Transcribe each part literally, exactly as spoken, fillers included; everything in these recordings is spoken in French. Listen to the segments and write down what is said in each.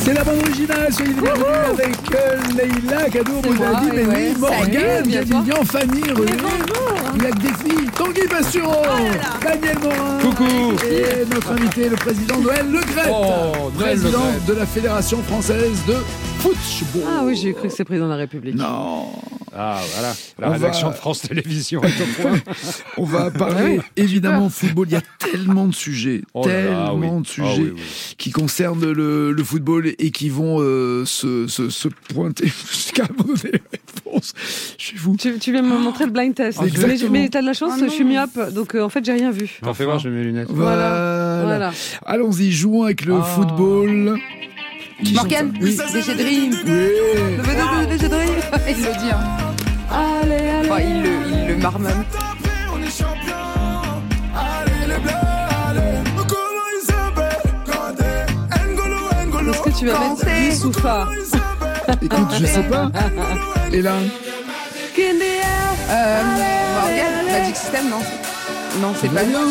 C'est la bande originale, soyez les bienvenus avec euh, Leïla, Cadeau, Boudadi, mais oui, Morgane, Gavignan, Fanny, René, il y a que des filles, Tanguy Bastureau, oh Daniel Morin, coucou, et notre invité, le président Noël Le Graët, oh, président Le Graët. de la Fédération Française de Football. Ah oui, j'ai cru que c'est président de la République. Non. Ah voilà, la On rédaction va... de France Télévisions est au point. On va parler évidemment football. Il y a tellement de sujets, Oh là là, tellement oui. de sujets Ah oui, oui. qui concernent le, le football et qui vont euh, se, se, se pointer jusqu'à un moment donné les réponses. Je suis fou. Tu, tu viens me montrer le blind test. Exactement. Mais, mais t'as de la chance, Oh je suis myope, donc euh, en fait j'ai rien vu. T'en fais voir, je mets mes lunettes. Voilà. Voilà. Allons-y, jouons avec le Oh. football. Qui Morgane, chante ça? D J Dream. Oui. Le V deux D J Dream. Il le dit. Hein. Allez, allez. Enfin, il le, il le marmonne. Est-ce que tu vas mettre Santé. dix ou pas? Écoute, je sais pas. Et là, Euh, Morgane, Magic System, non. Non, c'est pas bien.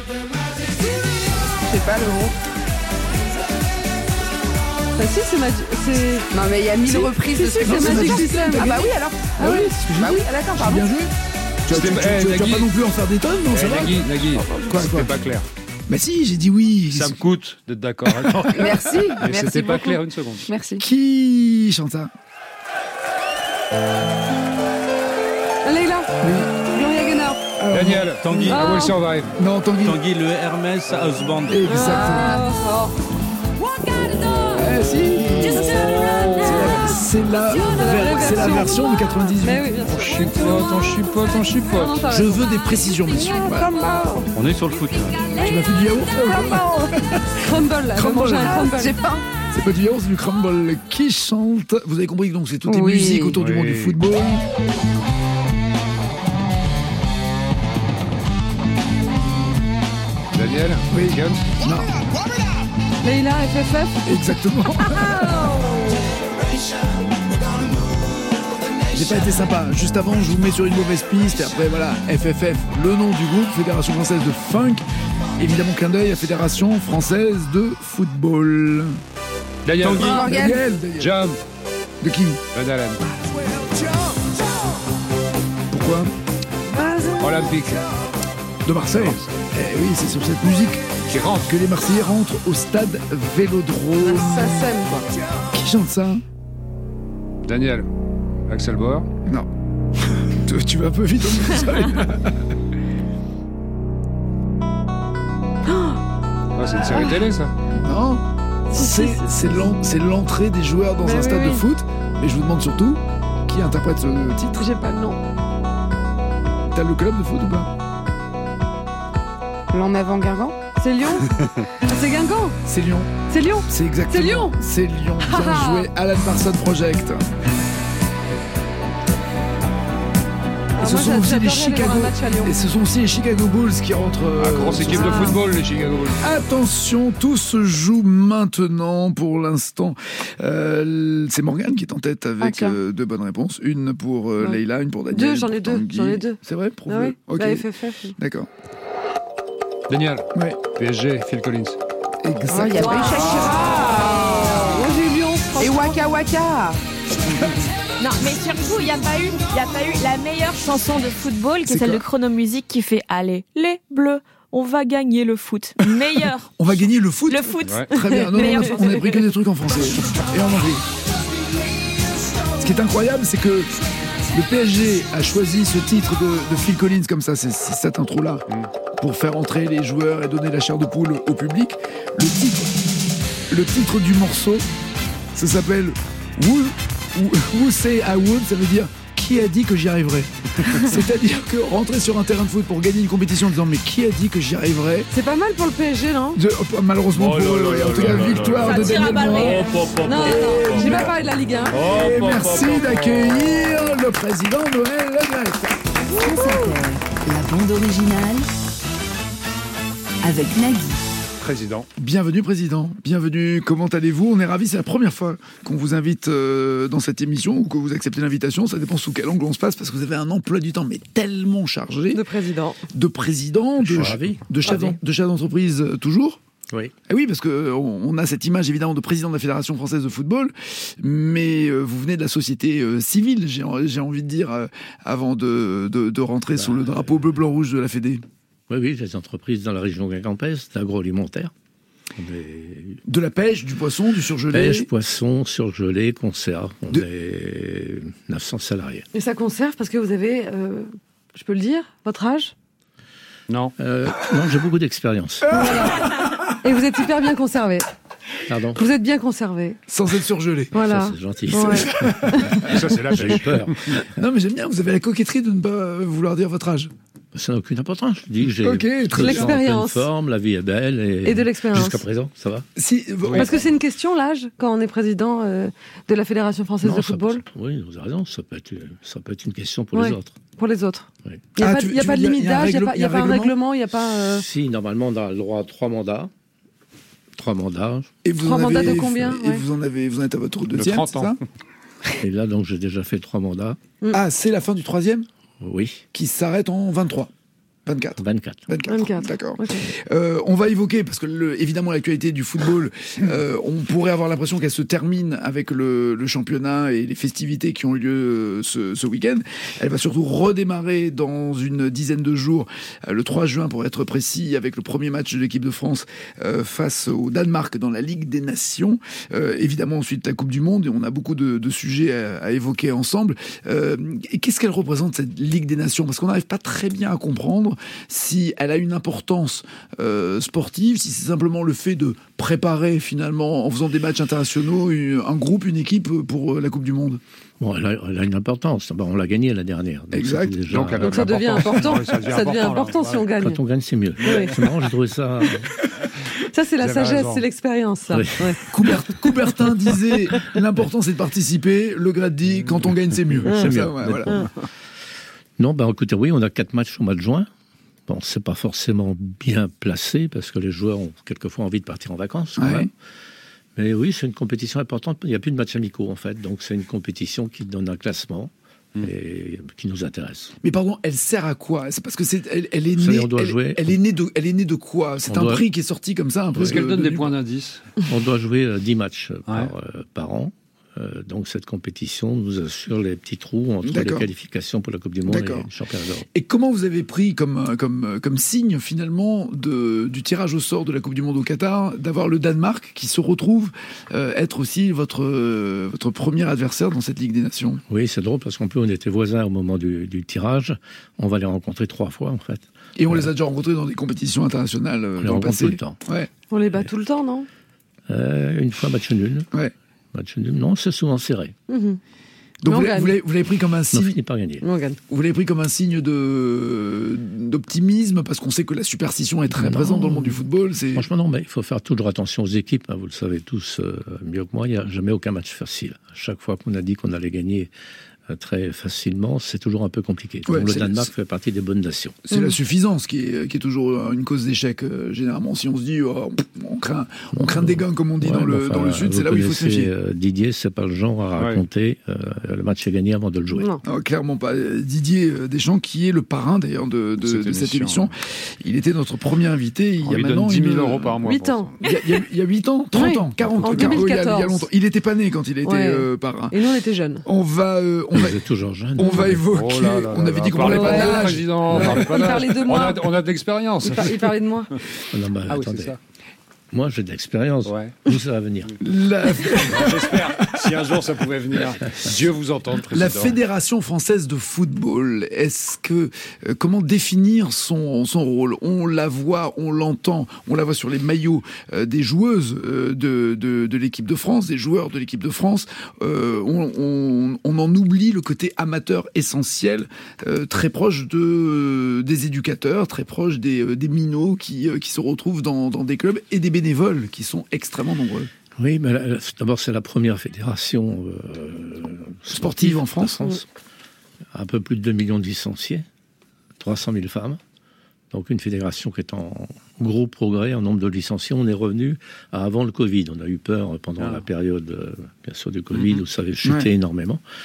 C'est pas le gros. Bah si, c'est Magic... c'est... Non, mais il y a mille Si. reprises Si, de si, ce c'est que Magic System. Ah bah oui, alors. Ah oui, c'est ce que j'ai Bah dit. oui, ah, d'accord, J'ai pardon. bien joué. Tu, tu, tu, C'était- tu, eh, tu vas Nagui. pas non plus en faire des tonnes, non, ça Eh, va Nagui, Nagui, Quoi, c'était quoi pas clair. Bah si, j'ai dit oui. Ça me coûte d'être d'accord. Attends. Merci, Mais merci c'était pas beaucoup. clair une seconde. Merci. Qui chante ça? Leïla. Gloria Gaynor. Alors, Daniel, Tanguy, Ah. I Will Survive. Non, Tanguy. Tanguy, le Hermès House Band. Exactement. Ah, Eh si. C'est la, ver- c'est la version de quatre-vingt-dix-huit. Mais oui, bien On sûr. chipote, on chipote, on Non, chipote. non, t'as Je raison. veux des précisions, messieurs. Voilà. On est sur le foot là. Tu m'as fait du yaourt? Crumble, là. Je vais Crumble. manger un crumble. J'ai pas. C'est pas du yaourt, c'est du crumble. Qui chante? Vous avez compris que donc c'est toutes les Oui. musiques autour du Oui. monde du football. Daniel, Oui. Guns. Non, Leïla, F F F. exactement. J'ai pas été sympa. Juste avant, je vous mets sur une mauvaise piste. Et après, voilà, F F F, le nom du groupe, Fédération Française de Funk. Évidemment, clin d'œil à Fédération Française de Football. Daniel, Tanguy, Morgane. Daniel, Daniel. Jam, De qui? Van Halen. Pourquoi? Olympique. De Marseille. Eh oui, c'est sur cette musique Qui rentre. que les Marseillais rentrent au stade Vélodrome. Ça sème, quoi. Qui chante ça? Daniel, Axel Bauer. Non. tu, tu vas un peu vite au Marseille. Ah, c'est une série télé, ça. Non. C'est, c'est, l'en- c'est l'entrée des joueurs dans Mais un oui, stade de oui. foot. Mais je vous demande surtout qui interprète ce titre. J'ai pas le nom. T'as le club de foot ou pas? L'en avant Guingamp. C'est Lyon. Ah, c'est Guingamp. C'est Lyon. C'est Lyon. C'est exactement. C'est Lyon. C'est Lyon. Bien joué. Alan Parsons Project. Et Ah, ce moi, sont j'a- aussi les j'adorerais aller voir Chicago. un match à Lyon. Et ce sont aussi les Chicago Bulls qui rentrent. euh, Ah, grosse sur équipe ce- de Ah. football, les Chicago Bulls. Attention, tout se joue maintenant pour l'instant. Euh, c'est Morgane qui est en tête Ah, avec tiens. euh, deux bonnes réponses. Une pour euh, Ouais. Leïla, une pour Daniel. Deux, une j'en pour ai deux, Tanguy. j'en ai deux. C'est vrai, prouve-le. Ah oui. Ok, Bah, F F F. oui. d'accord. Daniel, Ouais, P S G, Phil Collins. Oh, il y a exactement. pas eu Shakira. Moi, j'ai eu Lyon. Et Waka Waka. Non, mais surtout, il n'y a pas eu, il y a pas eu la meilleure chanson de football, qui C'est est celle quoi de Chronomusique, qui fait allez, les bleus, on va gagner le foot. Meilleur, On va gagner le foot. le foot. Ouais. Très bien. Non, non, Meilleure on, a, chanson on a de pris que des trucs en français et en anglais. Ce qui est incroyable, c'est que le P S G a choisi ce titre de, de Phil Collins comme ça, c'est, c'est cette intro-là, pour faire entrer les joueurs et donner la chair de poule au public. Le titre, le titre du morceau, ça s'appelle Who, Who, Who Say I Would, ça veut dire qui a dit que j'y arriverais. C'est-à-dire que rentrer sur un terrain de foot pour gagner une compétition en disant mais qui a dit que j'y arriverais. C'est pas mal pour le P S G, non? De- malheureusement Oh pour là eux, là ouais, là en tout là cas là victoire là. de Ça tire à Daniel balles Morin. Non, non, non. J'ai pas parlé de la Ligue un. Et merci d'accueillir le président Noël Le Graët. France Inter, la bande originale avec Nagui. Président. Bienvenue président, bienvenue, comment allez-vous? On est ravis, c'est la première fois qu'on vous invite euh, dans cette émission ou que vous acceptez l'invitation, ça dépend sous quel angle on se passe parce que vous avez un emploi du temps mais tellement chargé De président. de président, de, suis ravi. de chef, Ravi. d'en- de chef d'entreprise euh, toujours. Oui. Eh oui, parce qu'on on a cette image évidemment de président de la Fédération française de football, mais euh, vous venez de la société euh, civile, j'ai, j'ai envie de dire, euh, avant de, de, de rentrer bah, sous le drapeau bleu-blanc-rouge de la Fédé. Oui, oui, des entreprises dans la région Guingampès, d'agroalimentaire. Des... De la pêche, du poisson, du surgelé. Pêche, poisson, surgelé, conserve. On de... est neuf cents salariés. Et ça conserve parce que vous avez, euh, je peux le dire, votre âge ? Non. Euh, non, j'ai beaucoup d'expérience. Voilà. Et vous êtes hyper bien conservé. Pardon ? Vous êtes bien conservé. Sans être surgelé. Voilà. Ça, c'est gentil. Ouais. Ça, c'est la J'ai eu peur. Non, mais j'aime bien, vous avez la coquetterie de ne pas vouloir dire votre âge. Ça n'a aucune importance. Je dis que j'ai okay, très l'expérience. en pleine forme, la vie est belle. Et, et de l'expérience. Jusqu'à présent, ça va. Si, oui. Parce que c'est une question, l'âge, quand on est président euh, de la Fédération française non, de football. Peut, oui, vous avez raison. Ça peut être, ça peut être une question pour ouais, les autres. Pour les autres. Oui. Il n'y a, ah, pas, tu, y a pas de limite d'âge, il n'y a, a, a pas un règlement, il n'y a pas... Euh... Si, normalement, on a le droit à trois mandats. Trois mandats. Et vous trois en mandats avez, de combien Et ouais. vous en avez, vous en êtes à votre deuxième, trente c'est ans. ça ? Et là, donc, j'ai déjà fait trois mandats. Mm. Ah, c'est la fin du troisième ? Oui. Qui s'arrête en vingt-trois. vingt-quatre. vingt-quatre. vingt-quatre. vingt-quatre. D'accord. Okay. Euh, on va évoquer, parce que le, évidemment l'actualité du football, euh, on pourrait avoir l'impression qu'elle se termine avec le, le championnat et les festivités qui ont eu lieu ce, ce week-end. Elle va surtout redémarrer dans une dizaine de jours, euh, le trois juin pour être précis, avec le premier match de l'équipe de France euh, face au Danemark dans la Ligue des Nations. Euh, évidemment ensuite la Coupe du Monde, et on a beaucoup de, de sujets à, à évoquer ensemble. Euh, et qu'est-ce qu'elle représente cette Ligue des Nations ? Parce qu'on n'arrive pas très bien à comprendre si elle a une importance euh, sportive, si c'est simplement le fait de préparer finalement en faisant des matchs internationaux un groupe, une équipe pour la Coupe du Monde. Bon, elle a, elle a une importance. Bon, on l'a gagné la dernière. Donc exact. Déjà, donc, donc ça devient important. Ça devient, ça devient important, important si on gagne. Quand on gagne, c'est mieux. Oui. C'est marrant, j'ai trouvé ça. Ça, c'est la sagesse, raison. C'est l'expérience. Ça. Oui. Ouais. Coubert, Coubertin disait l'important c'est de participer. Le Grat dit quand on gagne, c'est mieux. C'est mieux. Ça, ouais, voilà. Non, ben écoutez, oui, on a quatre matchs au mois de juin. Bon, c'est pas forcément bien placé parce que les joueurs ont quelquefois envie de partir en vacances. Quand ouais. même. Mais oui, c'est une compétition importante. Il n'y a plus de matchs amicaux en fait, donc c'est une compétition qui donne un classement mmh. et qui nous intéresse. Mais pardon, elle sert à quoi ? C'est parce que c'est, elle, elle est Ça, née. on doit elle, jouer. Elle est née de, elle est née de quoi ? C'est on un doit... prix qui est sorti comme ça un peu. Est-ce qu'elle de, donne de des points d'indice ? On doit jouer euh, dix matchs ouais. par, euh, par an. Euh, donc cette compétition nous assure les petits trous entre D'accord. les qualifications pour la Coupe du Monde D'accord. et le championnat d'Europe. Et comment vous avez pris comme, comme, comme signe finalement de, du tirage au sort de la Coupe du Monde au Qatar d'avoir le Danemark qui se retrouve euh, être aussi votre, euh, votre premier adversaire dans cette Ligue des Nations ? Oui, c'est drôle parce qu'en plus on était voisins au moment du, du tirage. On va les rencontrer trois fois en fait. Et on euh, les a déjà rencontrés dans des compétitions internationales euh, on les dans le passé. Tout le temps. Ouais. On les bat et... tout le temps, non ? euh, Une fois match nul. Ouais. Match nul. Non, c'est souvent serré. Mmh. Donc vous l'avez, vous, l'avez, vous l'avez pris comme un signe. On finit par gagner. Vous l'avez pris comme un signe de d'optimisme parce qu'on sait que la superstition est très non, présente dans le monde du football. C'est... Franchement non, mais il faut faire toujours attention aux équipes. Hein, vous le savez tous euh, mieux que moi. Il n'y a jamais aucun match facile. À chaque fois qu'on a dit qu'on allait gagner euh, très facilement, c'est toujours un peu compliqué. Ouais, Donc, le Danemark la... fait partie des bonnes nations. C'est mmh. la suffisance qui est, qui est toujours une cause d'échec. Euh, généralement, si on se dit oh, on craint, on craint des gains comme on dit ouais, dans le enfin, dans le sud, c'est là où il faut se méfier. Euh, Didier, c'est pas le genre à raconter. Ouais. Euh, le match est gagné avant de le jouer. Non, non clairement pas. Didier Deschamps, qui est le parrain d'ailleurs de, de, cette, de cette émission, ouais. il était notre premier invité. Il on y a lui maintenant donne dix mille euros par mois. huit ans. Il y, a, il y a huit ans, trente oui. ans, quarante ans. En deux mille quatorze. Il y a, il y a longtemps. Il était pas né quand il était ouais. euh, parrain. Et nous, on était jeunes. On va, euh, on Vous va. êtes toujours jeune. On va évoquer. Oh là là on avait dit qu'on parlait pas d'âge. Président, il parlait de moi. On a de l'expérience. Il parlait de moi. Non, bah, ah oui, attendez. c'est ça. Moi, j'ai de l'expérience. Ouais. Où ça va venir ? La... J'espère. Si un jour ça pouvait venir, Dieu vous entende, président. La Fédération française de football, est-ce que euh, comment définir son son rôle ? On la voit, on l'entend, on la voit sur les maillots euh, des joueuses euh, de, de de l'équipe de France, des joueurs de l'équipe de France. Euh, on, on on en oublie le côté amateur essentiel, euh, très proche de euh, des éducateurs, très proche des euh, des minots qui euh, qui se retrouvent dans dans des clubs et des bénévoles qui sont extrêmement nombreux. Oui, mais là, d'abord, c'est la première fédération euh, sportive en France. France. Un peu plus de deux millions de licenciés, trois cent mille femmes. Donc une fédération qui est en gros progrès en nombre de licenciés. On est revenu à avant le Covid. On a eu peur pendant ah. la période, bien sûr, du Covid, mmh. où ça avait chuté ouais. énormément.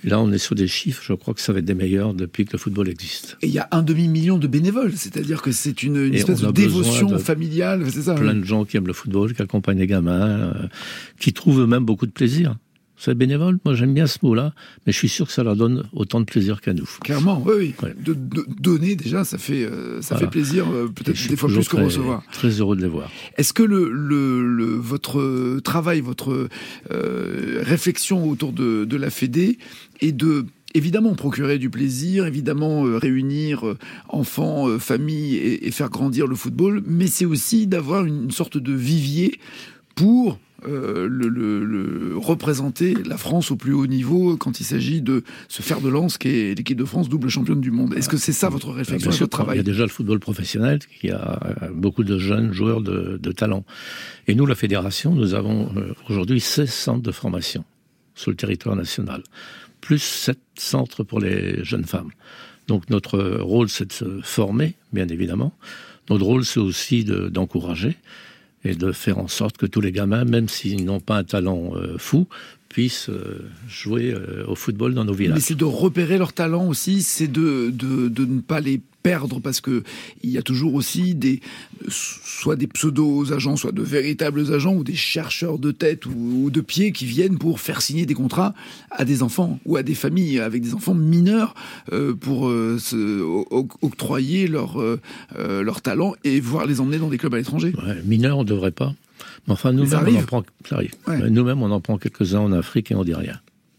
Et là, on est sur des chiffres, je crois que ça va être des meilleurs depuis que le football existe. Et il y a un demi-million de bénévoles, c'est-à-dire que c'est une, une espèce de dévotion de familiale, c'est ça. Plein hein. de gens qui aiment le football, qui accompagnent les gamins, euh, qui trouvent eux-mêmes beaucoup de plaisir. C'est bénévole, moi j'aime bien ce mot-là, mais je suis sûr que ça leur donne autant de plaisir qu'à nous. Clairement, oui, oui. Ouais. De, de donner déjà, ça fait, euh, ça Voilà. fait plaisir, euh, peut-être des fois plus que très, recevoir. Très heureux de les voir. Est-ce que le, le, le, votre travail, votre euh, réflexion autour de, de la Fédé est de... Évidemment, procurer du plaisir, évidemment, euh, réunir euh, enfants, euh, familles et, et faire grandir le football, mais c'est aussi d'avoir une, une sorte de vivier pour euh, le, le, le, représenter la France au plus haut niveau quand il s'agit de ce fer de lance qu'est l'équipe de France, double championne du monde. Est-ce que c'est ça votre réflexion, Bien sûr, votre travail ? Il y a déjà le football professionnel qui a beaucoup de jeunes joueurs de, de talent. Et nous, la fédération, nous avons euh, aujourd'hui seize centres de formation sur le territoire national, plus sept centres pour les jeunes femmes. Donc notre rôle, c'est de se former, bien évidemment. Notre rôle, c'est aussi de, d'encourager et de faire en sorte que tous les gamins, même s'ils n'ont pas un talent euh, fou, puissent euh, jouer euh, au football dans nos villages. Mais c'est de repérer leur talent aussi, c'est de, de, de ne pas les perdre, parce que il y a toujours aussi des, soit des pseudo-agents, soit de véritables agents, ou des chercheurs de tête ou, ou de pieds qui viennent pour faire signer des contrats à des enfants, ou à des familles avec des enfants mineurs, euh, pour euh, se, o- octroyer leur, euh, leur talent et voir les emmener dans des clubs à l'étranger. Ouais, mineurs, on ne devrait pas. Mais enfin, nous-mêmes, arrive. on en prend, ça arrive. Ouais. Nous-mêmes, on en prend quelques-uns en Afrique et on dit rien.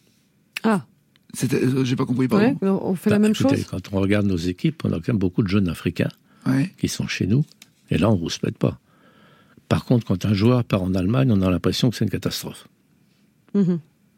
Ah, C'était, euh, j'ai pas compris, pardon. ouais, on fait la Bah, même écoutez, chose. quand on regarde nos équipes, on a quand même beaucoup de jeunes Africains Ouais. qui sont chez nous. Et là, on ne rouspète pas. Par contre, quand un joueur part en Allemagne, on a l'impression que c'est une catastrophe. Mhm.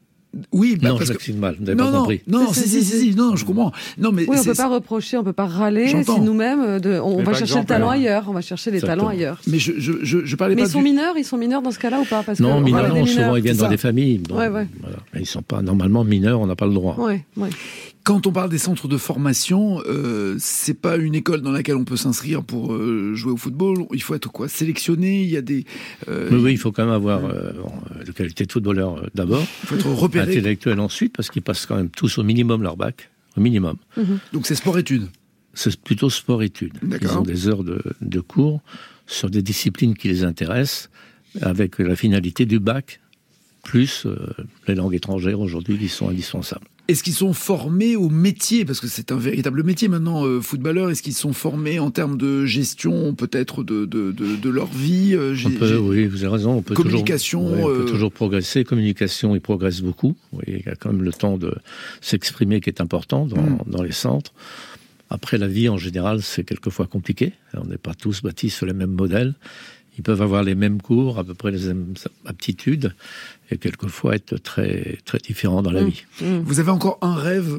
Oui, bah, non, parce je que... m'excuse mal, vous n'avez Non, pas non, compris. non, Si, si, si, si, si, si, si, non, je comprends. Non, mais Oui, on c'est- peut pas reprocher, on peut pas râler J'entends. si nous-mêmes, euh, de, on Mais va par chercher exemple, le talent alors- ailleurs, on va chercher les Exactement. talents ailleurs. Mais je, je, je, je parlais Mais pas ils sont du... mineurs, ils sont mineurs dans ce cas-là ou pas? Parce Non, que on mineurs, parlait des souvent mineurs. ils viennent c'est dans ça. des familles. Bon, Ouais, ouais. Voilà. Mais ils sont pas normalement mineurs, on n'a pas le droit. Ouais, ouais. Quand on parle des centres de formation, euh, c'est pas une école dans laquelle on peut s'inscrire pour euh, jouer au football. Il faut être quoi, sélectionné. Il y a des. Euh, Mais oui, il faut quand même avoir euh, de qualité de footballeur euh, d'abord, Il faut être repéré. intellectuel ensuite, parce qu'ils passent quand même tous au minimum leur bac, au minimum. Donc c'est sport-études. C'est plutôt sport-études. D'accord. Ils ont des heures de, de cours sur des disciplines qui les intéressent, avec la finalité du bac, plus euh, les langues étrangères aujourd'hui qui sont indispensables. Est-ce qu'ils sont formés au métier? Parce que c'est un véritable métier maintenant, euh, footballeur. Est-ce qu'ils sont formés en termes de gestion, peut-être, de, de, de, de leur vie euh, On j'ai- peut, j'ai- oui, vous avez raison. On peut Communication, toujours, ouais, on peut euh, toujours progresser. Communication, il progresse beaucoup. Oui, il y a quand même le temps de s'exprimer qui est important dans, Mm. dans les centres. Après, la vie, en général, c'est quelquefois compliqué. On n'est pas tous bâtis sur les mêmes modèles. Ils peuvent avoir les mêmes cours, à peu près les mêmes aptitudes, et quelquefois être très, très différents dans la Mm. vie. Mm. Vous avez encore un rêve,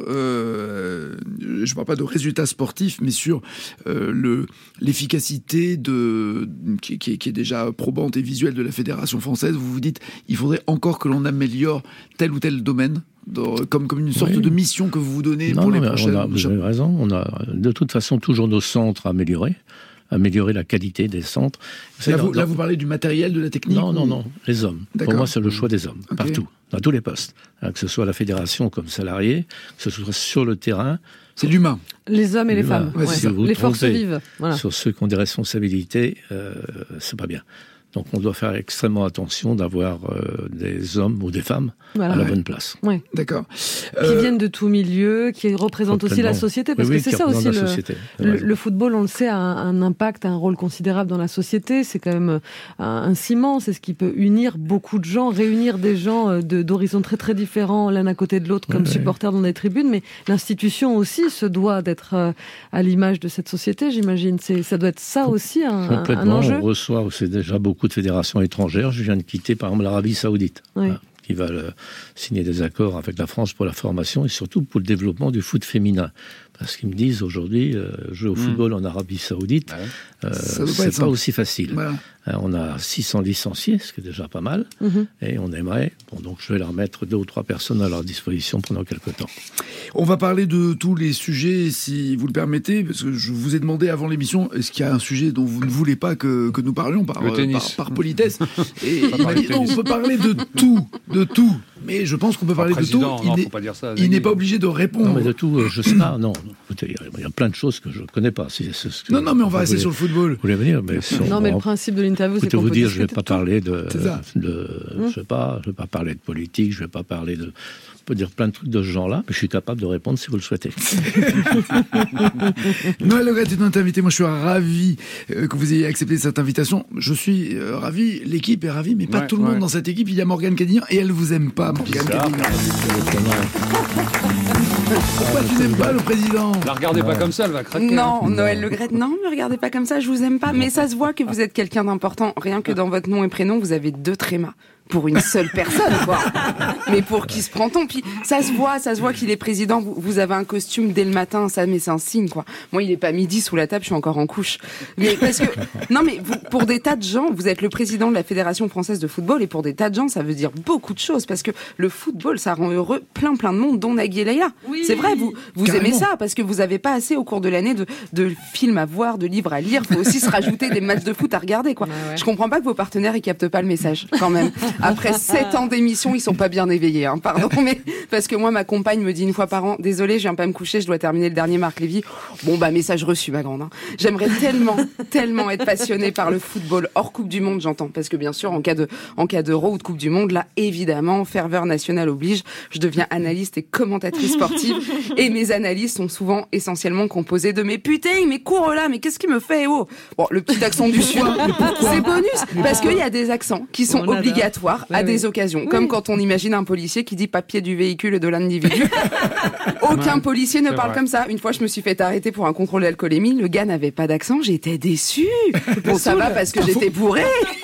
euh, je ne parle pas de résultats sportifs, mais sur euh, le, l'efficacité de, qui, qui est, qui est déjà probante et visuelle de la Fédération française. Vous vous dites, il faudrait encore que l'on améliore tel ou tel domaine, dans- comme, comme une sorte Oui. de mission que vous vous donnez Non, pour non, les mais prochaines. on a, vous avez raison. On a de toute façon toujours nos centres à améliorer, améliorer la qualité des centres. Vous savez, Là, vous, dans- là, vous parlez du matériel, de la technique Non, ou- non, non, les hommes. D'accord. Pour moi, c'est le choix des hommes, Ok. partout, dans tous les postes. Hein, que ce soit à la fédération comme salarié, que ce soit sur le terrain, C'est l'humain. Les hommes et les L'humain. femmes. Ouais, ouais. c'est ça. Vous Les forces trompez. vives. Voilà. sur ceux qui ont des responsabilités, euh, c'est pas bien. Donc on doit faire extrêmement attention d'avoir euh, des hommes ou des femmes Voilà. à la Ouais. bonne place. Ouais. D'accord. Qui Euh, viennent de tout milieu, qui représentent aussi la Complètement. société, parce Oui, que oui, c'est qui ça aussi représentent le, la société. le, Ouais. le football, on le sait, a un, un impact, un rôle considérable dans la société. C'est quand même un, un ciment, c'est ce qui peut unir beaucoup de gens, réunir des gens euh, de, d'horizons très très différents l'un à côté de l'autre comme Ouais, ouais. supporters dans des tribunes. Mais l'institution aussi se doit d'être euh, à l'image de cette société, j'imagine. C'est, ça doit être ça aussi un, un, un Complètement, enjeu. on reçoit aussi déjà beaucoup de fédérations étrangères. Je viens de quitter par exemple l'Arabie Saoudite, Oui. hein, qui va euh, signer des accords avec la France pour la formation et surtout pour le développement du foot féminin. Parce qu'ils me disent aujourd'hui, euh, jouer au football en Arabie Saoudite, Ouais. euh, Ça doit pas c'est être pas simple. aussi facile. Voilà. Hein, on a six cents licenciés, ce qui est déjà pas mal, Mhm. et on aimerait. Bon, donc je vais leur mettre deux ou trois personnes à leur disposition pendant quelques temps. On va parler de tous les sujets, si vous le permettez, parce que je vous ai demandé avant l'émission, est-ce qu'il y a un sujet dont vous ne voulez pas que, que nous parlions par, Le euh, tennis. par, par politesse. Et va il m'a parler dit de non, on tennis. peut parler de tout, de tout, mais je pense qu'on peut parler de tout. Non, Il non, n'est faut pas dire ça. il n'est pas obligé de répondre. Non, mais de tout, euh, je sais pas. Non, écoutez, il y a plein de choses que je ne connais pas. C'est, c'est ce que Non, non, mais on va rester voulez, sur le football. Vous voulez venir, mais si on, Non, mais le on, principe de l'interview, c'est écoutez, qu'on vous peut dire, je ne vais discuter pas de tout. parler de, C'est ça. de Hum. je sais pas, je vais pas parler de politique, je vais pas parler de, on peut dire plein de trucs de ce genre-là, mais je suis capable de répondre si vous le souhaitez. Noël Le Graët est notre invité. Moi, je suis ravi euh, que vous ayez accepté cette invitation. Je suis euh, ravi, l'équipe est ravie, mais pas Ouais, tout le monde ouais. dans cette équipe. Il y a Morgane Cadignan et elle vous aime pas, Morgane Bizarre. Cadignan. Pourquoi tu n'aimes pas le président? La regardez pas comme ça, elle va craquer. Non, hein. Noël Le Graët, non, me regardez pas comme ça, je vous aime pas. Mais ça se voit que vous êtes quelqu'un d'important. Rien que dans votre nom et prénom, vous avez deux trémas. Pour une seule personne, quoi. Mais pour qui se prend-on? Puis ça se voit, ça se voit qu'il est président. Vous, vous avez un costume dès le matin, ça, mais c'est un signe, quoi. Moi, il est pas midi sous la table, je suis encore en couche. Mais parce que non, mais vous, pour des tas de gens, vous êtes le président de la Fédération française de football, et pour des tas de gens, ça veut dire beaucoup de choses, parce que le football, ça rend heureux plein, plein de monde, dont Nagui et Leïla. Oui. C'est vrai, vous, vous Carrément. aimez ça, parce que vous avez pas assez au cours de l'année de, de films à voir, de livres à lire. Faut aussi se rajouter des matchs de foot à regarder, quoi. Ouais, ouais. Je comprends pas que vos partenaires ils captent pas le message quand même. Après sept ans d'émission, ils sont pas bien éveillés, hein, pardon, mais parce que moi ma compagne me dit une fois par an, désolé, je viens pas me coucher, je dois terminer le dernier Marc Lévy. Bon bah message reçu ma grande. Hein. J'aimerais tellement, tellement être passionnée par le football hors Coupe du Monde, j'entends, parce que bien sûr en cas de en cas d'Euro ou de Coupe du Monde, là évidemment ferveur nationale oblige, je deviens analyste et commentatrice sportive et mes analyses sont souvent essentiellement composées de mais putain, mais cours là, mais qu'est-ce qui me fait oh. Bon, le petit accent du sud, c'est bonus parce qu'il y a des accents qui sont On adore. obligatoires à Oui, des oui. occasions, comme quand on imagine un policier qui dit papier du véhicule et de l'individu. Aucun policier ne C'est parle vrai. comme ça. Une fois, je me suis fait arrêter pour un contrôle d'alcoolémie. Le gars n'avait pas d'accent. J'étais déçue. Bon, ça va parce que j'étais bourrée.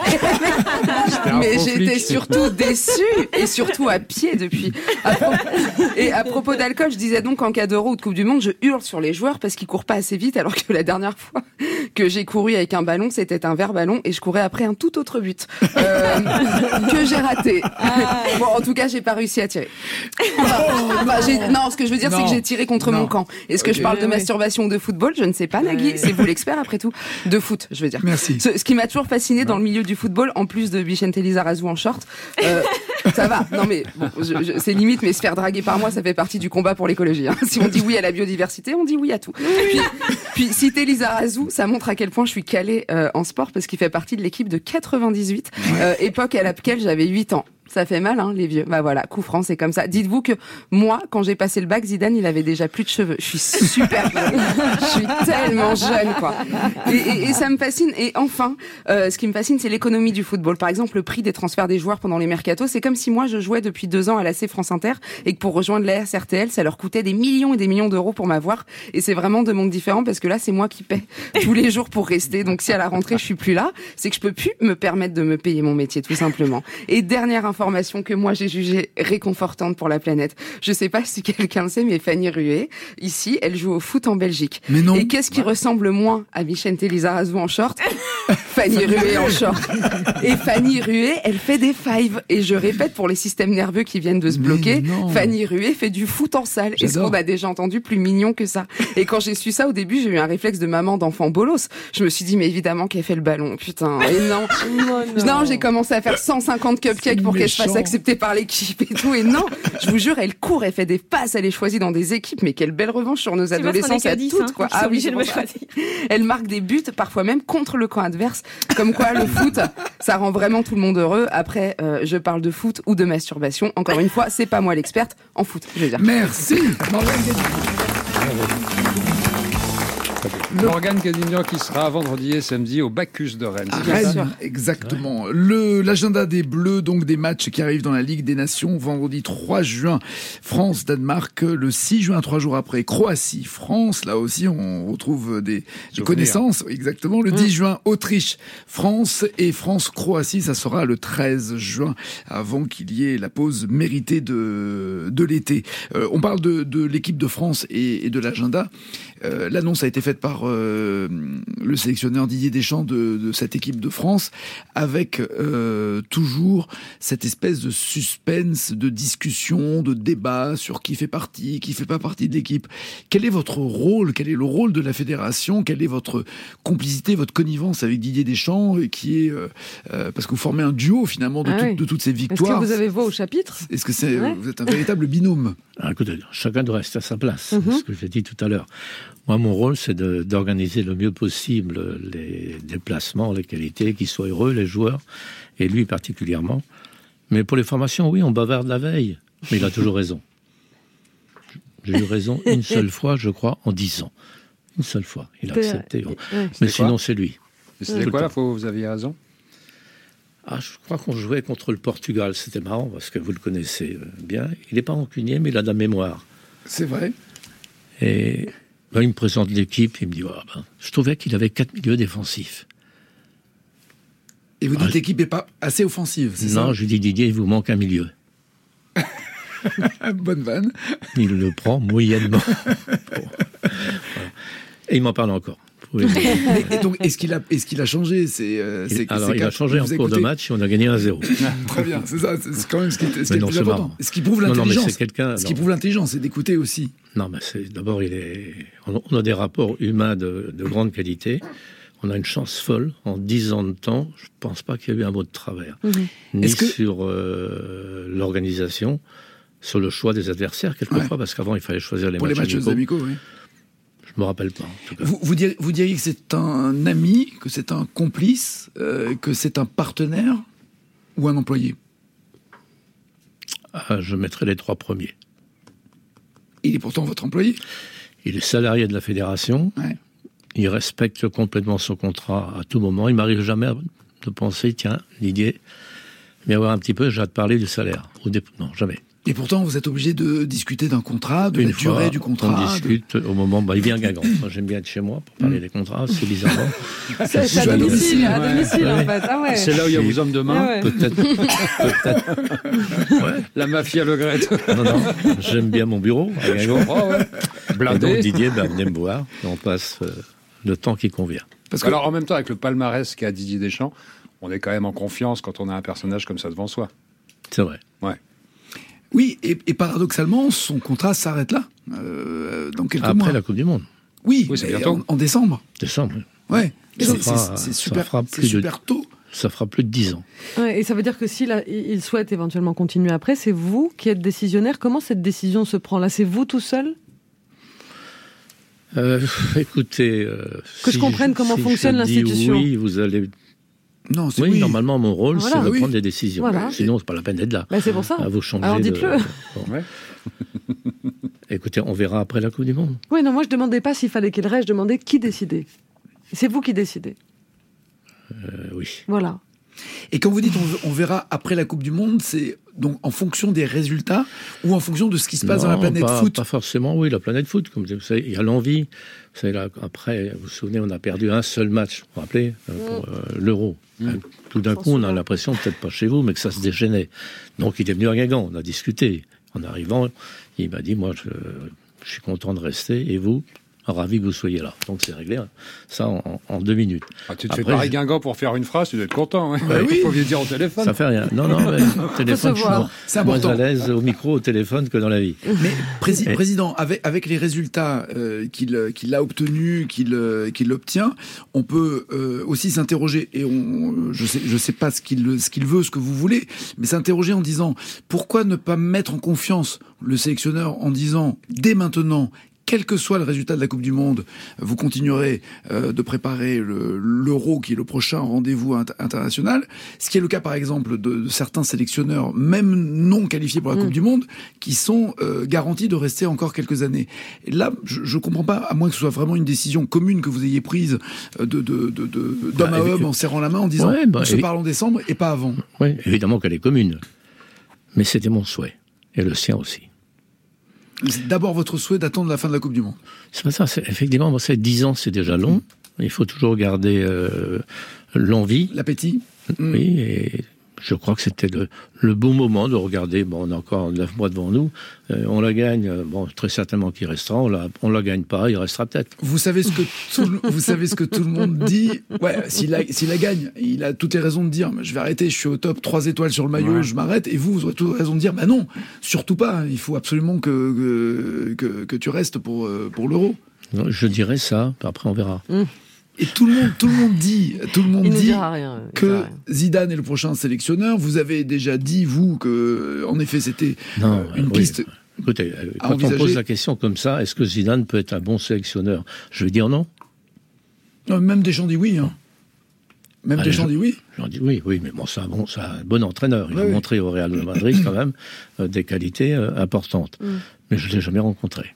un Mais faux j'étais flic. surtout déçue et surtout à pied depuis. À propos- Et à propos d'alcool, je disais donc en cas d'Euro ou de Coupe du Monde, je hurle sur les joueurs parce qu'ils courent pas assez vite, alors que la dernière fois que j'ai couru avec un ballon, c'était un vert ballon et je courais après un tout autre but euh, que j'ai raté. Bon, en tout cas, j'ai pas réussi à tirer. Enfin, enfin, j'ai- non, ce que je veux dire, c'est Non. que j'ai tiré contre Non. mon camp. Est-ce que Ok. je parle de Ouais, ouais. masturbation ou de football? Je ne sais pas, Nagui. Ouais. C'est vous l'expert après tout. De foot, je veux dire. Merci. Ce, ce qui m'a toujours fasciné dans le milieu du football, en plus de Vicente Lizarazu en short, euh, ça va. Non mais bon, je- je- c'est limite, mais se faire draguer par moi, ça fait partie du combat pour l'écologie. Hein. Si on dit oui à la biodiversité, on dit oui à tout. Puis, puis citer Lizarazu, ça montre à quel point je suis calée euh, en sport parce qu'il fait partie de l'équipe de quatre-vingt-dix-huit, euh, époque à laquelle j'avais huit ans. Ça fait mal, hein, les vieux. Bah voilà, coup franc, c'est comme ça. Dites-vous que moi, quand j'ai passé le bac, Zidane, il avait déjà plus de cheveux. Je suis super jeune. Je suis tellement jeune, quoi. Et, et, et ça me fascine. Et enfin, euh, ce qui me fascine, c'est l'économie du football. Par exemple, le prix des transferts des joueurs pendant les mercatos. C'est comme si moi, je jouais depuis deux ans à l'A C France Inter et que pour rejoindre la S R T L, ça leur coûtait des millions et des millions d'euros pour m'avoir. Et c'est vraiment deux mondes différents parce que là, c'est moi qui paie tous les jours pour rester. Donc si à la rentrée, je suis plus là, c'est que je peux plus me permettre de me payer mon métier, tout simplement. Et dernière information que moi j'ai jugée réconfortante pour la planète. Je sais pas si quelqu'un le sait, mais Fanny Rué, ici, elle joue au foot en Belgique. Mais non. Et qu'est-ce qui ressemble moins à Vicente Lizarazu en short? Fanny Rué en short. Et Fanny Rué, elle fait des fives. Et je répète pour les systèmes nerveux qui viennent de se Mais bloquer, non. Fanny Rué fait du foot en salle. Est-ce J'adore. qu'on a déjà entendu plus mignon que ça? Et quand j'ai su ça au début, j'ai eu un réflexe de maman d'enfant bolos. Je me suis dit, mais évidemment qu'elle fait le ballon. Putain. Et non. Non, j'ai commencé à faire cent cinquante cupcakes pour qu'elle se fasse méchant. accepter par l'équipe et tout. Et non, je vous jure, elle court, elle fait des passes, elle est choisie dans des équipes. Mais quelle belle revanche sur nos C'est parce qu'on adolescences est à que dix, toutes, hein, quoi. qu'ils sont obligés c'est de me pour ça. choisir. Elle marque des buts, parfois même contre le camp adverse. Comme quoi, le foot, ça rend vraiment tout le monde heureux. Après, euh, je parle de foot ou de masturbation. Encore une fois, c'est pas moi l'experte en foot, je veux dire. Merci, Morgane Cadignan. Morgane Cadignan qui sera vendredi et samedi au Bacchus de Rennes. À C'est bien ça Rennes, exactement. Le, l'agenda des Bleus, donc des matchs qui arrivent dans la Ligue des Nations, vendredi trois juin, France-Danemark, le six juin, trois jours après, Croatie-France, là aussi on retrouve des, des Souvenirs. connaissances, exactement. Le dix juin, Autriche-France et France-Croatie, ça sera le treize juin, avant qu'il y ait la pause méritée de, de l'été. Euh, on parle de, de l'équipe de France et, et de l'agenda. Euh, l'annonce a été faite par par euh, le sélectionneur Didier Deschamps de, de cette équipe de France, avec euh, toujours cette espèce de suspense, de discussion, de débat sur qui fait partie, qui fait pas partie de l'équipe. Quel est votre rôle? Quel est le rôle de la fédération? Quelle est votre complicité, votre connivence avec Didier Deschamps, qui est euh, euh, parce que vous formez un duo finalement de, ah tout, oui. de toutes ces victoires. Est-ce que vous avez voix au chapitre? Est-ce que c'est ouais. vous êtes un véritable binôme? Alors, écoutez, chacun doit rester à sa place, Mm-hmm. c'est ce que j'ai dit tout à l'heure. Moi, mon rôle, c'est de, d'organiser le mieux possible les déplacements, les qualités, qu'ils soient heureux, les joueurs, et lui particulièrement. Mais pour les formations, oui, on bavarde la veille, mais il a toujours raison. J'ai eu raison une seule fois, je crois, en dix ans. Une seule fois, il a accepté. Ouais. Mais C'était sinon, quoi c'est lui. Et c'était Tout quoi le la temps. fois où vous aviez raison? Ah, je crois qu'on jouait contre le Portugal. C'était marrant parce que vous le connaissez bien. Il n'est pas rancunier, mais il a de la mémoire. C'est vrai. Et ben, il me présente l'équipe, il me dit oh, ben, je trouvais qu'il avait quatre milieux défensifs. Et vous dites Ah, l'équipe n'est pas assez offensive, c'est Non, ça? je lui dis Didier, il vous manque un milieu. Bonne vanne. Il le prend moyennement. Bon, voilà. Et il m'en parle encore. Vous pouvez le dire. Et, et donc, est-ce qu'il a, est-ce qu'il a changé? C'est, euh, Il- c'est, alors, c'est il a quatre- changé en vous cours de écoutez- match et on a gagné un zéro. Très bien, c'est ça. C'est quand même ce qui est, ce qui Mais est non, le plus c'est important. marrant. Ce qui prouve Non, non, mais l'intelligence. c'est quelqu'un- Ce qui non. prouve l'intelligence, c'est d'écouter aussi. Non, mais c'est, d'abord, il est, on on a des rapports humains de, de grande qualité. On a une chance folle. En dix ans de temps, je ne pense pas qu'il y ait eu un mot de travers. Mhm. Ni Est-ce que- sur euh, l'organisation, sur le choix des adversaires, quelquefois, Ouais. parce qu'avant, il fallait choisir les Pour les matchs matchs amicaux. amicaux, oui. Je ne me rappelle pas, en tout cas. Vous, vous, diriez, vous diriez que c'est un ami, que c'est un complice, euh, que c'est un partenaire ou un employé? Ah, je mettrai les trois premiers. Il est pourtant votre employé. Il est salarié de la fédération. Ouais. Il respecte complètement son contrat à tout moment. Il m'arrive jamais de penser, tiens, Didier, viens voir un petit peu, j'ai à te parler du salaire. Au dé... Non, jamais. Et pourtant, vous êtes obligé de discuter d'un contrat, de Une la fois, durée du contrat. on de- discute au moment, bah, il vient à Guingamp. Moi, j'aime bien être chez moi pour parler des contrats, c'est bizarrement. C'est Je à suis à domicile, à Ouais. domicile en Ouais. fait. Ah ouais. C'est là où il y a vos hommes de main, Ah ouais. Peut-être, peut-être. Ouais. la mafia Le Gret. Non, non, j'aime bien mon bureau à Guingamp. Oh, ouais. Et donc Blindé. Didier, bah, venez me voir et on passe euh, le temps qui convient. Parce que, Alors en même temps, avec le palmarès qu'a Didier Deschamps, on est quand même en confiance quand on a un personnage comme ça devant soi. C'est vrai. oui, et, et paradoxalement, son contrat s'arrête là, euh, dans quelques Après mois. la Coupe du Monde, Oui, Oui, c'est mais bientôt. en, en décembre. décembre, Ouais. Ça C'est, fera- c'est- c'est ça super, fera c'est plus de- super tôt. ça fera plus de dix ans. Ouais, et ça veut dire que s'il a- il souhaite éventuellement continuer après, c'est vous qui êtes décisionnaire. Comment cette décision se prend là? C'est vous tout seul? Euh, écoutez, euh, Que je comprenne comment si fonctionne je dis l'institution. Oui, vous allez. Non, c'est Oui, oui. normalement, mon rôle, Voilà. c'est de Oui. prendre des décisions. Voilà. Sinon, c'est pas la peine d'être là. Bah, c'est pour ça. À vous changer. Alors de- dites-le. Bon. Ouais. Écoutez, on verra après la Coupe du Monde. Oui, non, moi je demandais pas s'il fallait qu'il reste, je demandais qui décidait. C'est vous qui décidez. Euh, oui. Voilà. Et quand vous dites on, on verra après la Coupe du Monde, c'est donc en fonction des résultats ou en fonction de ce qui se passe dans la Non, planète pas, foot? Pas forcément, oui, la planète foot. Comme vous savez, il y a l'envie. Vous savez, là, après, vous vous souvenez, on a perdu un seul match, vous vous rappelez, euh, pour euh, l'Euro. Euh, Tout d'un S'en coup, on a souvient. l'impression, peut-être pas chez vous, mais que ça se déchaînait. Donc, il est venu à Guingamp, on a discuté. En arrivant, il m'a dit, moi, je, je suis content de rester, et vous, ravi que vous soyez là. Donc, c'est réglé, hein. Ça, en, en deux minutes. Ah, tu te Après, fais Paris je- Guingamp pour faire une phrase, tu dois être content. Hein. Bah oui. Il faut bien dire au téléphone. Ça fait rien. Non, non, mais au téléphone, je suis voir. moins- C'est moins important. à l'aise au micro, au téléphone que dans la vie. Mais prési- Et- président, avec, avec les résultats euh, qu'il, qu'il a obtenus, qu'il, euh, qu'il obtient, on peut euh, aussi s'interroger, et on, je sais, je sais pas ce qu'il, ce qu'il veut, ce que vous voulez, mais s'interroger en disant pourquoi ne pas mettre en confiance le sélectionneur en disant dès maintenant, quel que soit le résultat de la Coupe du Monde, vous continuerez euh, de préparer le, l'Euro, qui est le prochain rendez-vous int- international. Ce qui est le cas, par exemple, de, de certains sélectionneurs, même non qualifiés pour la Mm. Coupe du Monde, qui sont euh, garantis de rester encore quelques années. Et là, je ne comprends pas, à moins que ce soit vraiment une décision commune que vous ayez prise euh, de, de, de, de, d'homme Bah, à homme évi- en serrant la main, en disant Ouais, bah, on se évi- parle en décembre et pas avant. Oui, évidemment qu'elle est commune. Mais c'était mon souhait. Et le sien aussi. C'est d'abord votre souhait d'attendre la fin de la Coupe du Monde. C'est pas ça. C'est, effectivement, moi, c'est dix ans, c'est déjà long. Il faut toujours garder euh, l'envie. L'appétit. Mm. Oui, et je crois que c'était le, le bon moment de regarder. Bon, on a encore neuf mois devant nous. Euh, on la gagne. euh, Bon, très certainement qu'il restera. On la, on la gagne pas, il restera peut-être. Vous savez ce que tout, le- vous savez ce que tout le monde dit. Ouais, s'il la, s'il la gagne, il a toutes les raisons de dire, je vais arrêter, je suis au top, trois étoiles sur le maillot, Ouais. je m'arrête. Et vous, vous aurez toutes les raisons de dire, bah non, surtout pas. Il faut absolument que que, que, que tu restes pour euh, pour l'Euro. Non, je dirais ça. Après, on verra. Et tout le monde, tout le monde dit, tout le monde Il ne dit dira rien. il que dira rien. Zidane est le prochain sélectionneur. Vous avez déjà dit vous que, en effet, c'était Non, euh, une oui. piste. Écoutez, euh, à quand envisager. on pose la question comme ça, est-ce que Zidane peut être un bon sélectionneur? Je vais dire non. Non, même Deschamps dit oui. Hein. Même Allez, Deschamps je- dit oui. J'en dis oui, oui, mais bon, c'est un bon, c'est un bon entraîneur. Il Ouais, a oui. montré au Real de Madrid quand même euh, des qualités euh, importantes. Mm. Mais je ne l'ai jamais rencontré.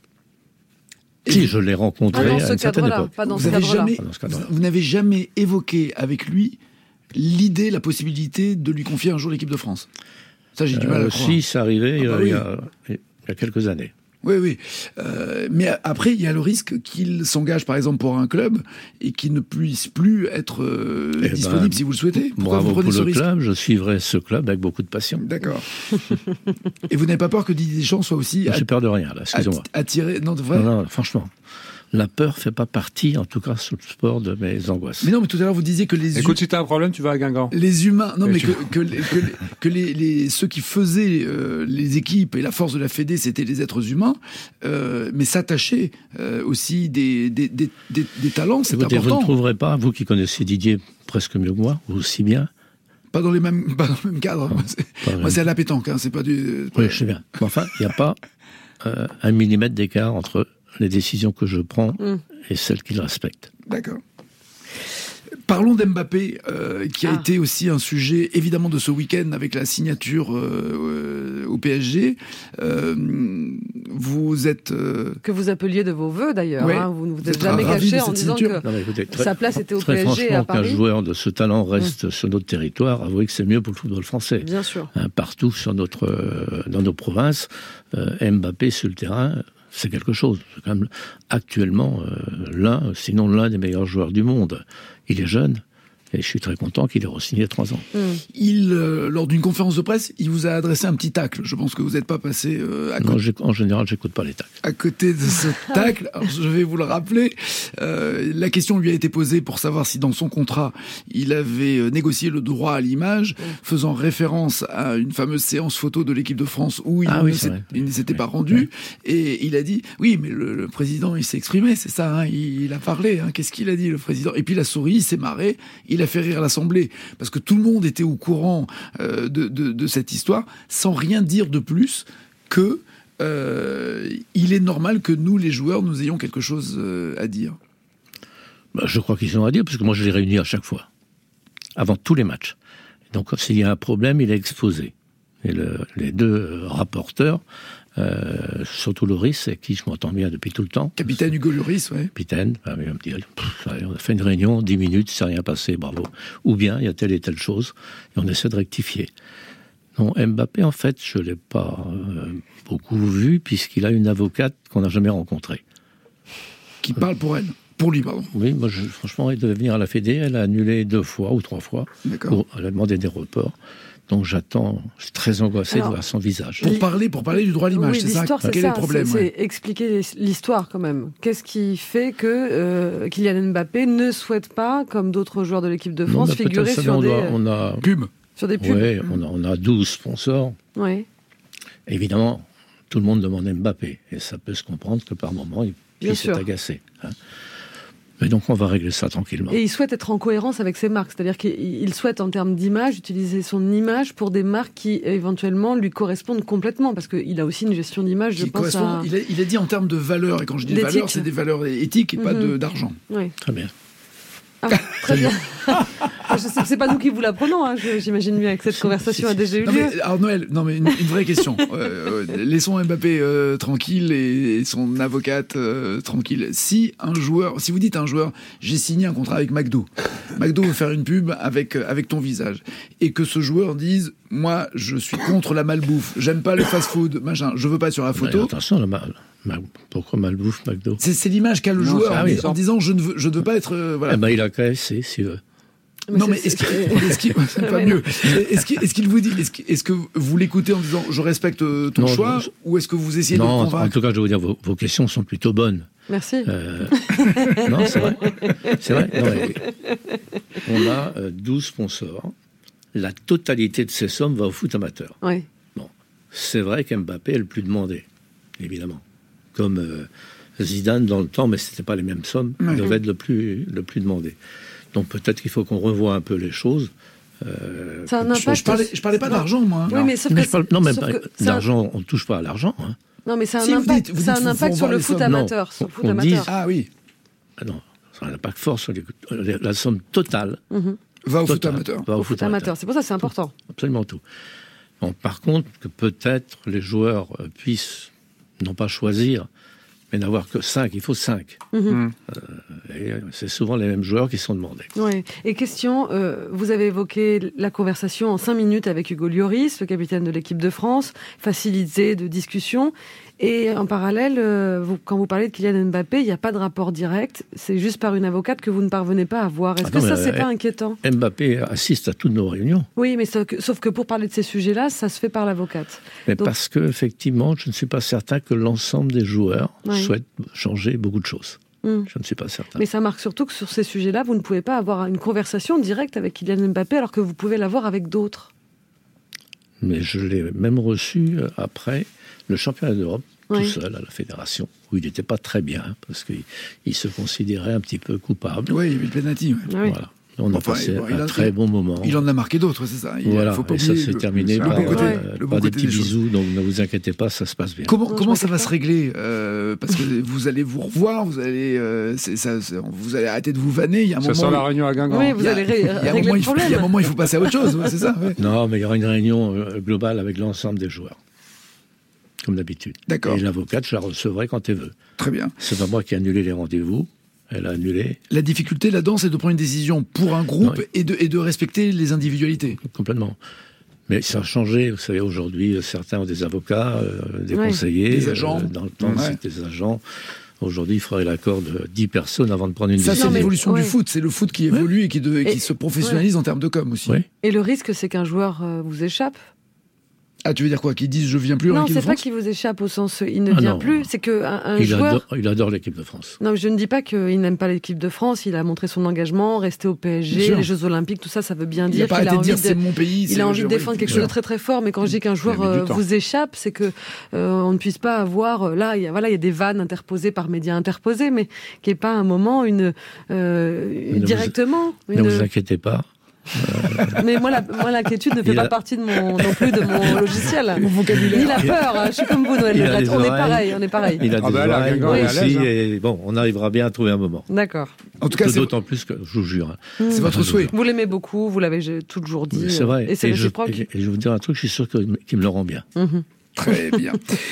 Et Si, vous- je l'ai Pas rencontré dans à ce une certaine cadre-là. époque. Pas dans vous ce avez cadre-là. jamais, Pas dans ce cadre-là. vous, vous n'avez jamais évoqué avec lui l'idée, la possibilité de lui confier un jour l'équipe de France. Ça, j'ai du mal à Euh, le croire. si, c'est arrivé Ah bah euh, il, y oui. a, il y a quelques années. Oui, oui. Euh, mais après, il y a le risque qu'il s'engage, par exemple, pour un club et qu'il ne puisse plus être euh, Eh ben, disponible si vous le souhaitez. Pourquoi Bravo vous prenez pour ce le risque? club, je suivrai ce club avec beaucoup de passion. D'accord. Et vous n'avez pas peur que Didier Deschamps soit aussi J'ai peur de rien, là, excusez-moi. att- attiré? Non, de vrai. Non, non, franchement. La peur fait pas partie, en tout cas, sur le sport, de mes angoisses. Mais non, mais tout à l'heure, vous disiez que les Écoute, si t'as un problème, tu vas à Guingamp. Les humains, non Et mais tu- que, que, les- que, les- que les, les- ceux qui faisaient euh, les équipes et la force de la Fédé, c'était les êtres humains, euh, mais s'attacher euh, aussi des, des, des, des, des talents, c'est Écoutez, vous ne important. trouverez pas, vous qui connaissez Didier presque mieux que moi, ou aussi bien. Pas dans les mêmes, pas dans le même cadre. Moi, c'est, Pas moi, même. c'est à la pétanque, hein, c'est pas du. Oui, je sais bien. Mais enfin, il n'y a pas euh, un millimètre d'écart entre les décisions que je prends Mm. et celles qu'il respecte. D'accord. Parlons d'Mbappé, euh, qui a Ah. été aussi un sujet évidemment de ce week-end avec la signature euh, euh, au P S G. Euh, vous êtes euh, Que vous appeliez de vos voeux d'ailleurs. Ouais. Hein. Vous ne vous Vous êtes êtes jamais ravi caché de en cette disant signature. que Non, mais écoutez, très, sa place était au très P S G franchement, à Paris. qu'un joueur de ce talent reste sur notre territoire, avouez que c'est mieux pour le football français. Bien sûr. Hein, partout sur notre, euh, dans nos provinces, euh, Mbappé sur le terrain, c'est quelque chose. C'est quand même actuellement euh, l'un, sinon l'un des meilleurs joueurs du monde. Il est jeune. Et je suis très content qu'il ait re-signé trois ans. Mm. il, euh, lors d'une conférence de presse, il vous a adressé un petit tacle. Je pense que vous n'êtes pas passé euh, à, Non, côté, j'ai- en général, j'écoute pas les tacles. à côté de ce tacle. Alors, je vais vous le rappeler. Euh, la question lui a été posée pour savoir si dans son contrat, il avait euh, négocié le droit à l'image, faisant référence à une fameuse séance photo de l'équipe de France où il Ah ne oui, s'est- c'est vrai. il ne s'était Oui. pas rendu. Et il a dit, oui, mais le, le président, il s'est exprimé, c'est ça, hein, il, il a parlé. Hein, qu'est-ce qu'il a dit, le président? Et puis il a souri, il s'est marré, il a fait rire l'Assemblée. Parce que tout le monde était au courant euh, de, de, de cette histoire, sans rien dire de plus que euh, il est normal que nous, les joueurs, nous ayons quelque chose euh, à dire. Bah, je crois qu'ils ont à dire, parce que moi, je les réunis à chaque fois, avant tous les matchs. Donc, s'il y a un problème, il est exposé. Et le- les deux euh, rapporteurs, euh, surtout Loris, avec qui je m'entends bien depuis tout le temps. Capitaine Hugo Lloris, ouais. Capitaine, bah, il va me dire, pff, allez, on a fait une réunion, dix minutes, il s'est rien passé, bravo. Ou bien, il y a telle et telle chose, et on essaie de rectifier. Non, Mbappé, en fait, je ne l'ai pas euh, beaucoup vu, puisqu'il a une avocate qu'on n'a jamais rencontrée. Qui parle pour elle. Pour lui, pardon. Oui, moi, je, franchement, elle devait venir à la Fédé, elle a annulé deux fois ou trois fois. D'accord. Pour, elle a demandé des reports. Donc j'attends, je suis très angoissé Alors, de voir son visage. Pour parler, pour parler du droit à l'image, Oui, c'est ça. l'histoire, c'est Quel ça. est le problème? C'est ouais. c'est expliquer l'histoire quand même. Qu'est-ce qui fait que euh, Kylian Mbappé ne souhaite pas, comme d'autres joueurs de l'équipe de Non, France, mais peut-être, figurer ça, sur on, des, doit- on a, Pub. sur des pubs ouais, on a, on a douze sponsors. Ouais. Évidemment, tout le monde demande Mbappé. Et ça peut se comprendre que par moment, il Bien puisse être sûr. agacé. Hein. Mais donc, on va régler ça tranquillement. Et il souhaite être en cohérence avec ses marques. C'est-à-dire qu'il il souhaite, en termes d'image, utiliser son image pour des marques qui, éventuellement, lui correspondent complètement. Parce qu'il a aussi une gestion d'image, je Qui pense, correspond, à... il, a, il a dit en termes de valeurs, et quand je dis D'éthique. valeurs, c'est des valeurs éthiques et pas Mhm. de- d'argent. Oui. Très bien. Ah, très bien. Je sais- C'est pas nous qui vous l'apprenons, hein, je- j'imagine bien que cette conversation a déjà eu Non lieu. mais, alors Noël, non mais une, une vraie question. Euh, euh, laissons Mbappé euh, tranquille et, et son avocate euh, tranquille. Si un joueur, si vous dites à un joueur, j'ai signé un contrat avec McDo, McDo veut faire une pub avec euh, avec ton visage, et que ce joueur dise, moi je suis contre la malbouffe, j'aime pas le fast-food, machin, je veux pas être sur la Mais photo. attention, le mal, mal- pourquoi malbouffe McDo? C'est c'est l'image qu'a le Non, joueur c'est en, un dis- exemple. en disant je ne veux, je ne veux pas être euh, voilà. Eh ben, il a K F C, s'il veut. Mais non, c'est- mais est-ce qu'il, c'est- est-ce qu'il- c'est pas Ouais, mieux. Est-ce qu'il, est-ce qu'il vous dit, est-ce, qu'il- est-ce que vous l'écoutez en disant je respecte euh, ton Non, choix, je- ou est-ce que vous essayez Non, de en, le en convaincre? tout cas, je vais vous dire, vos, vos questions sont plutôt bonnes. Merci. Euh, non, c'est vrai. C'est vrai. Non, mais on a euh, douze sponsors. La totalité de ces sommes va au foot amateur. Oui. C'est vrai qu'Mbappé est le plus demandé, évidemment. Comme euh, Zidane dans le temps, mais ce n'était pas les mêmes sommes, Ouais. il devait être le plus, le plus demandé. Donc peut-être qu'il faut qu'on revoie un peu les choses. Euh, Ça a un que- Je, impact. je parlais, je parlais pas d'argent, moi. Oui, mais sauf mais que je parle- non, mais sauf bah, que ça- l'argent, on ne touche pas à l'argent. Hein. Non, mais ça a un Si, vous impact, dites- vous ça a dites un faut- faut impact sur revoir le les foot sommes. amateur. Sur le foot On dit- amateur. Ah oui, Ah non, ça a un impact fort sur les- la somme totale. Mhm. va au foot totale, amateur. va Au foot amateur. C'est pour ça que c'est important. Absolument tout. Bon, par contre, que peut-être les joueurs euh, puissent non pas choisir, mais n'avoir que cinq. Il faut cinq. Mhm. Et euh, c'est souvent les mêmes joueurs qui sont demandés. Ouais. Et question, euh, vous avez évoqué la conversation en cinq minutes avec Hugo Lloris, le capitaine de l'équipe de France, facilité de discussion. Et en parallèle, euh, vous, quand vous parlez de Kylian Mbappé, il n'y a pas de rapport direct. C'est juste par une avocate que vous ne parvenez pas à voir. Est-ce Ah que non, ça, mais, c'est euh, pas inquiétant? Mbappé assiste à toutes nos réunions. Oui, mais sauf que, sauf que pour parler de ces sujets-là, ça se fait par l'avocate. Mais Donc- parce que, effectivement, je ne suis pas certain que l'ensemble des joueurs Oui. souhaitent changer beaucoup de choses. Hmm. Je ne suis pas certain. Mais ça marque surtout que sur ces sujets-là, vous ne pouvez pas avoir une conversation directe avec Kylian Mbappé alors que vous pouvez l'avoir avec d'autres. Mais je l'ai même reçu euh, après le championnat d'Europe, Oui. tout seul à la fédération, où il n'était pas très bien, hein, parce qu'il il se considérait un petit peu coupable. Oui, il y a eu le penalty. ouais. Ah oui. Voilà. On a Enfin, passé bon, il un a- très bon moment. Il en a marqué d'autres, c'est ça. Il Voilà, faut pas et ça oublier s'est le- terminé le par, bon côté, euh, le bon par des côté petits des choses. bisous, donc ne vous inquiétez pas, ça se passe bien. Comment, Non, comment je ça va m'inquiète se pas. régler euh, Parce que vous allez vous revoir, vous allez, euh, c'est- ça, c'est- vous allez arrêter de vous vanner. Il y a un Ça moment. sent la réunion à Guingamp. Oui, il vous y a- allez ré- il y a un régler moment, le il faut- il y a un problème. moment, il faut passer à autre chose, ouais, c'est ça. ouais. Non, mais il y aura une réunion euh, globale avec l'ensemble des joueurs, comme d'habitude. D'accord. Et l'avocate, je la recevrai quand elle veut. Très bien. C'est pas moi qui ai annulé les rendez-vous, elle a annulé La difficulté là-dedans, c'est de prendre une décision pour un groupe Non, et, de, et de respecter les individualités. complètement. Mais ça a changé, vous savez, aujourd'hui, certains ont des avocats, euh, des Ouais. conseillers. Des agents. euh, dans le temps, Ouais. c'était des agents. Aujourd'hui, il faudrait l'accord de dix personnes avant de prendre une Ça, c'est décision. mais- l'évolution ouais. du foot. C'est le foot qui évolue et qui, de- et qui Et- se professionnalise en termes de com aussi. Oui. Et le risque, c'est qu'un joueur euh, vous échappe. Ah, tu veux dire quoi? Qu'ils disent je viens plus en Non, équipe de c'est pas France? qu'il vous échappe au sens euh, il ne Ah vient non. plus. C'est qu'un un Il, joueur. adore, il adore l'équipe de France. Non, je ne dis pas qu'il n'aime pas l'équipe de France. Il a montré son engagement, resté au P S Bien G, sûr. les Jeux Olympiques, tout ça, ça veut bien Il n'a dire pas qu'il arrêté a de dire envie c'est de. mon pays. Il c'est- a envie de oui, défendre quelque bien chose de sûr. très très fort, mais quand je dis qu'un joueur Il a mis du euh, temps. vous échappe, c'est que euh, on ne puisse pas avoir euh, là, il y a, voilà, il y a des vannes interposées par médias interposés, mais qu'il n'y ait pas un moment une euh, Ne vous- directement. Ne Une... vous inquiétez pas. Mais moi, la, moi, l'inquiétude ne fait Il pas a- partie de mon non plus de mon logiciel. Mon vocabulaire. Ni la peur. hein. Je suis comme vous, Noël Il Le a Graët. des On est oreilles. pareil. On est pareil. Il a Ah des bah là, oreilles, Guingamp moi est à aussi, l'aise, hein. et bon, on arrivera bien à trouver un moment. D'accord. En tout cas, c'est D'autant plus que, je vous jure, hein, c'est votre souhait. Vous l'aimez beaucoup. Vous l'avez toujours dit. c'est vrai. Et c'est je, réciproque. et, et je vais vous dire un truc, je suis sûr que- qu'il me le rend bien. Mhm. Très bien.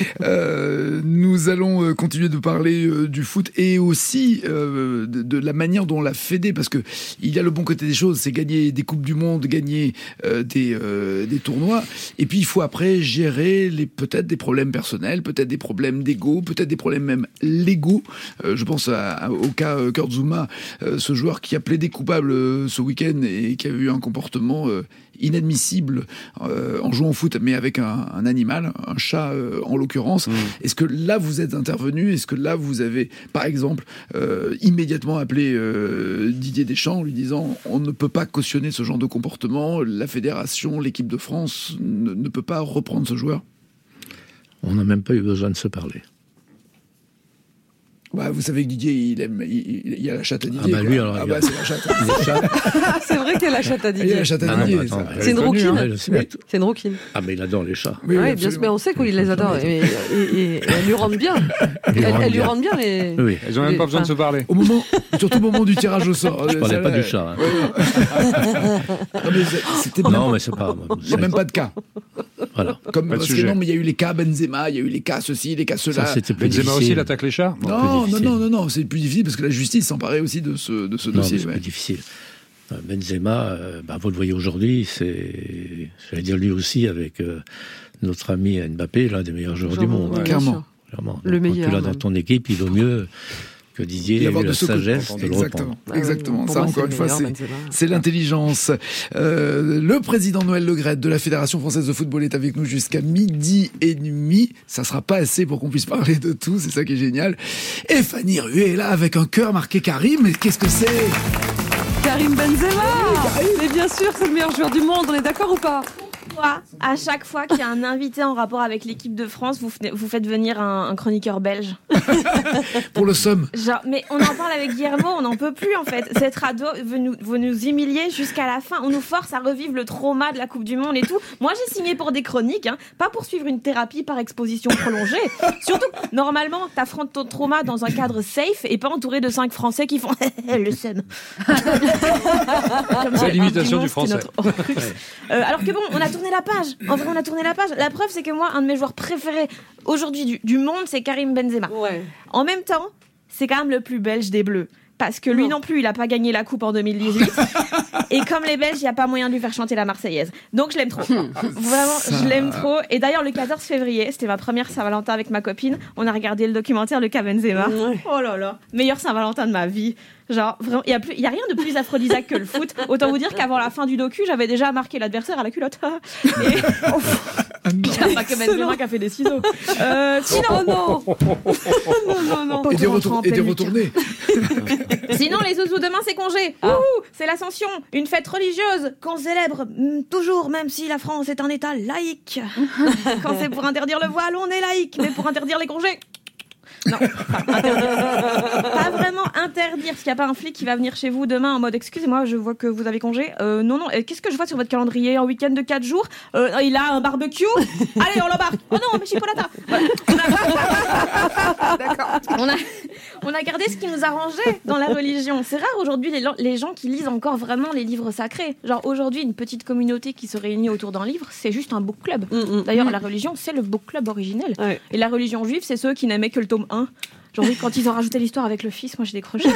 Euh, nous allons euh, continuer de parler euh, du foot et aussi euh, de, de la manière dont la Fédé, parce que il y a le bon côté des choses, c'est gagner des coupes du monde, gagner euh, des, euh, des tournois, et puis il faut après gérer les peut-être des problèmes personnels, peut-être des problèmes d'ego, peut-être des problèmes même légaux. Euh, je pense à- à- au cas euh, Kurt Zouma, euh, ce joueur qui a plaidé coupable euh, ce week-end et qui a eu un comportement euh, inadmissible euh, en jouant au foot, mais avec un, un animal, un chat euh, en l'occurrence. Est-ce que là vous êtes intervenu? Est-ce que là vous avez, par exemple, euh, immédiatement appelé euh, Didier Deschamps en lui disant on ne peut pas cautionner ce genre de comportement, la fédération, l'équipe de France ne, ne peut pas reprendre ce joueur? On n'a même pas eu besoin de se parler. Bah, vous savez que Didier, il aime, il, il- il y a la chatte à Didier. bah, quoi. lui, alors, ah il bah a- c'est la chatte. Les chats- Ah, c'est vrai qu'il y a la chatte à Il y a Didier. la chatte à Ah non, Didier. bah, ça. attends, C'est une Elle est connue, rouquine. hein. Ouais, je sais. C'est une rouquine. Ah, mais il adore les chats. Oui, Oui, bien absolument. sûr, mais on sait qu'il les adore. Et, et- et- et elle lui rendent bien. Ils Elle, rendent elle lui bien. rendent bien les. Oui, Ils n'ont même pas besoin de se parler. Au moment, surtout au moment du tirage au sort. je parlais pas du chat. hein. Non, mais c'est- c'était même, Non, mais c'est pas. il y a même pas de cas. Voilà. Comme, Pas de parce que sujet. non, mais il y a eu les cas Benzema, il y a eu les cas ceci, les cas cela. Ça, c'était plus Benzema difficile. aussi, il attaque les chats. Bon, non, plus non, difficile. non, non, non, c'est plus difficile parce que la justice s'emparait aussi de ce, de ce Non, dossier. mais c'est ouais. plus difficile. Euh, Benzema, euh, bah, vous le voyez aujourd'hui, c'est, j'allais dire lui aussi, avec euh, notre ami Mbappé, l'un des meilleurs joueurs du Genre, monde. ouais, bien clairement. sûr. Clairement. Le Donc, meilleur, Quand tu l'as dans même. ton équipe, il vaut mieux que Didier a eu la sagesse de le Exactement, reprendre. exactement. Pour Ça, moi, encore c'est une le fois, meilleur, c'est, Benzema. c'est l'intelligence. Euh, le président Noël Le Graët de la Fédération française de football est avec nous jusqu'à midi et demi. Ça sera pas assez pour qu'on puisse parler de tout, c'est ça qui est génial. Et Fanny Rué est là avec un cœur marqué Karim. Mais qu'est-ce que c'est ? Karim Benzema. Mais bien sûr, c'est le meilleur joueur du monde, on est d'accord ou pas ? Fois, à chaque fois qu'il y a un invité en rapport avec l'équipe de France, vous, faites- vous faites venir un, un chroniqueur belge. Pour le somme. Genre, mais on en parle avec Guillermo, on n'en peut plus en fait. Cette radio veut nous, veut nous humilier jusqu'à la fin. On nous force à revivre le trauma de la Coupe du Monde et tout. Moi, j'ai signé pour des chroniques, hein, pas pour suivre une thérapie par exposition prolongée. Surtout, normalement, t'affrontes ton trauma dans un cadre safe et pas entouré de cinq Français qui font le seum. Comme C'est si l'imitation la du Coupe monde, c'était français. notre Horcrux. Euh, alors que bon, on a tourné la page. En vrai, on a tourné la page. La preuve, c'est que moi, un de mes joueurs préférés aujourd'hui du, du monde, c'est Karim Benzema. Ouais. En même temps, c'est quand même le plus belge des Bleus. Parce que lui non, non plus, il a pas gagné la coupe en deux mille dix-huit. Et comme les Belges, il n'y a pas moyen de lui faire chanter la Marseillaise. Donc je l'aime trop. Vraiment, Ça... je l'aime trop. Et d'ailleurs, le quatorze février, c'était ma première Saint-Valentin avec ma copine. On a regardé le documentaire Le Cas Benzema. Ouais. Oh là là, meilleur Saint-Valentin de ma vie. Genre, vraiment, il n'y a, a rien de plus aphrodisiaque que le foot. Autant vous dire qu'avant la fin du docu, j'avais déjà marqué l'adversaire à la culotte. Et... oh, il n'y a pas que Benzema qui a fait des ciseaux. Euh, sinon, oh non. non, non, non. Et des, retour... et des retournés. Sinon, les zouzous, demain c'est congé. Ah. Ouh, c'est l'Ascension, une fête religieuse qu'on célèbre mm, toujours, même si la France est un État laïque. Quand c'est pour interdire le voile, on est laïque, mais pour interdire les congés... Non, pas, pas vraiment interdire, parce qu'il n'y a pas un flic qui va venir chez vous demain en mode excusez-moi, je vois que vous avez congé. Euh, non, non, qu'est-ce que je vois sur votre calendrier? Un week-end de quatre jours, euh, il a un barbecue. Allez, on l'embarque. Oh non, mais chipolata. Voilà. On a... D'accord. On a... on a gardé ce qui nous arrangeait dans la religion. C'est rare aujourd'hui les, les gens qui lisent encore vraiment les livres sacrés. Genre aujourd'hui, une petite communauté qui se réunit autour d'un livre, c'est juste un book club. Mm, mm, D'ailleurs, mm. la religion, c'est le book club originel. Ouais. Et la religion juive, c'est ceux qui n'aimaient que le tome un. Genre oui, quand ils ont rajouté l'histoire avec le fils, moi j'ai décroché.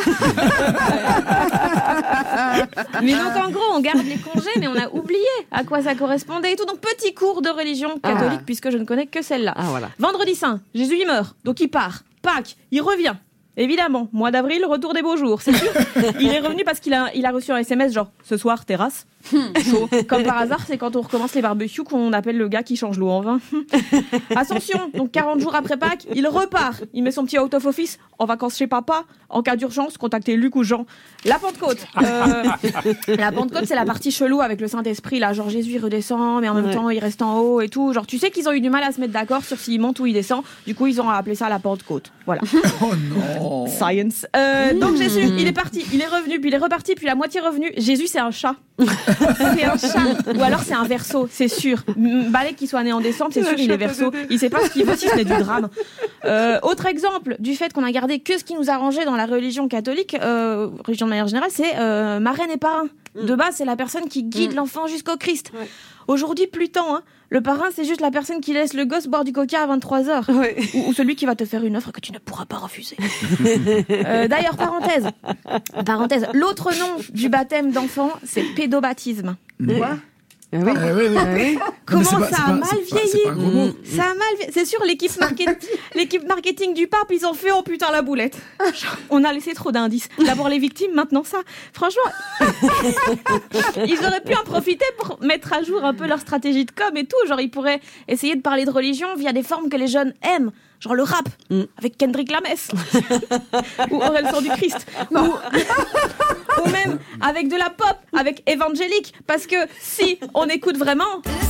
Mais donc en gros, on garde les congés, mais on a oublié à quoi ça correspondait et tout. Donc petit cours de religion catholique, ah. puisque je ne connais que celle-là. Ah, voilà. Vendredi saint, Jésus il meurt, donc il part. Pâques, il revient. Évidemment, mois d'avril, retour des beaux jours, c'est sûr. Il est revenu parce qu'il a, il a reçu un S M S genre « Ce soir, terrasse ». Chaud. Comme par hasard, c'est quand on recommence les barbecues qu'on appelle le gars qui change l'eau en vin. Ascension, donc quarante jours après Pâques, il repart. Il met son petit out of office en vacances chez papa. En cas d'urgence, contactez Luc ou Jean. La Pentecôte. Euh, la Pentecôte, c'est la partie chelou avec le Saint-Esprit. Là, genre Jésus il redescend, mais en même ouais. temps il reste en haut et tout. Genre, tu sais qu'ils ont eu du mal à se mettre d'accord sur s'il monte ou il descend. Du coup, ils ont appelé ça la Pentecôte. Voilà. Oh non. Science. Euh, donc Jésus, il est parti, il est revenu, puis il est reparti, puis la moitié revenu. Jésus, c'est un chat. C'est un chat. Ou alors c'est un verso, c'est sûr. Balek qui soit né en décembre, c'est sûr il est verso. Il sait pas ce qu'il veut si ce n'est du drame. Euh, autre exemple du fait qu'on a gardé que ce qui nous arrangeait dans la religion catholique, euh, religion de manière générale, c'est euh, marraine et parrain. De base, c'est la personne qui guide mm. l'enfant jusqu'au Christ. Ouais. Aujourd'hui, plus tant. Hein. Le parrain, c'est juste la personne qui laisse le gosse boire du coca à vingt-trois heures. Ouais. Ou, ou celui qui va te faire une offre que tu ne pourras pas refuser. euh, d'ailleurs, parenthèse. parenthèse. L'autre nom du baptême d'enfant, c'est pédobaptisme. Ouais. Quoi Ah oui. Ah oui, oui. Ah oui. Comment ça pas, a mal vieilli? pas, mmh. Ça a mal vieilli. C'est sûr, l'équipe, market... l'équipe marketing du pape, ils ont fait oh putain la boulette. On a laissé trop d'indices. D'abord les victimes, maintenant ça. Franchement, ils auraient pu en profiter pour mettre à jour un peu leur stratégie de com et tout. Genre, ils pourraient essayer de parler de religion via des formes que les jeunes aiment. Genre le rap, mm. avec Kendrick Lamess. Ou Aurel Sang du Christ. Ou... ou même avec de la pop, avec Évangélique. Parce que si on écoute vraiment...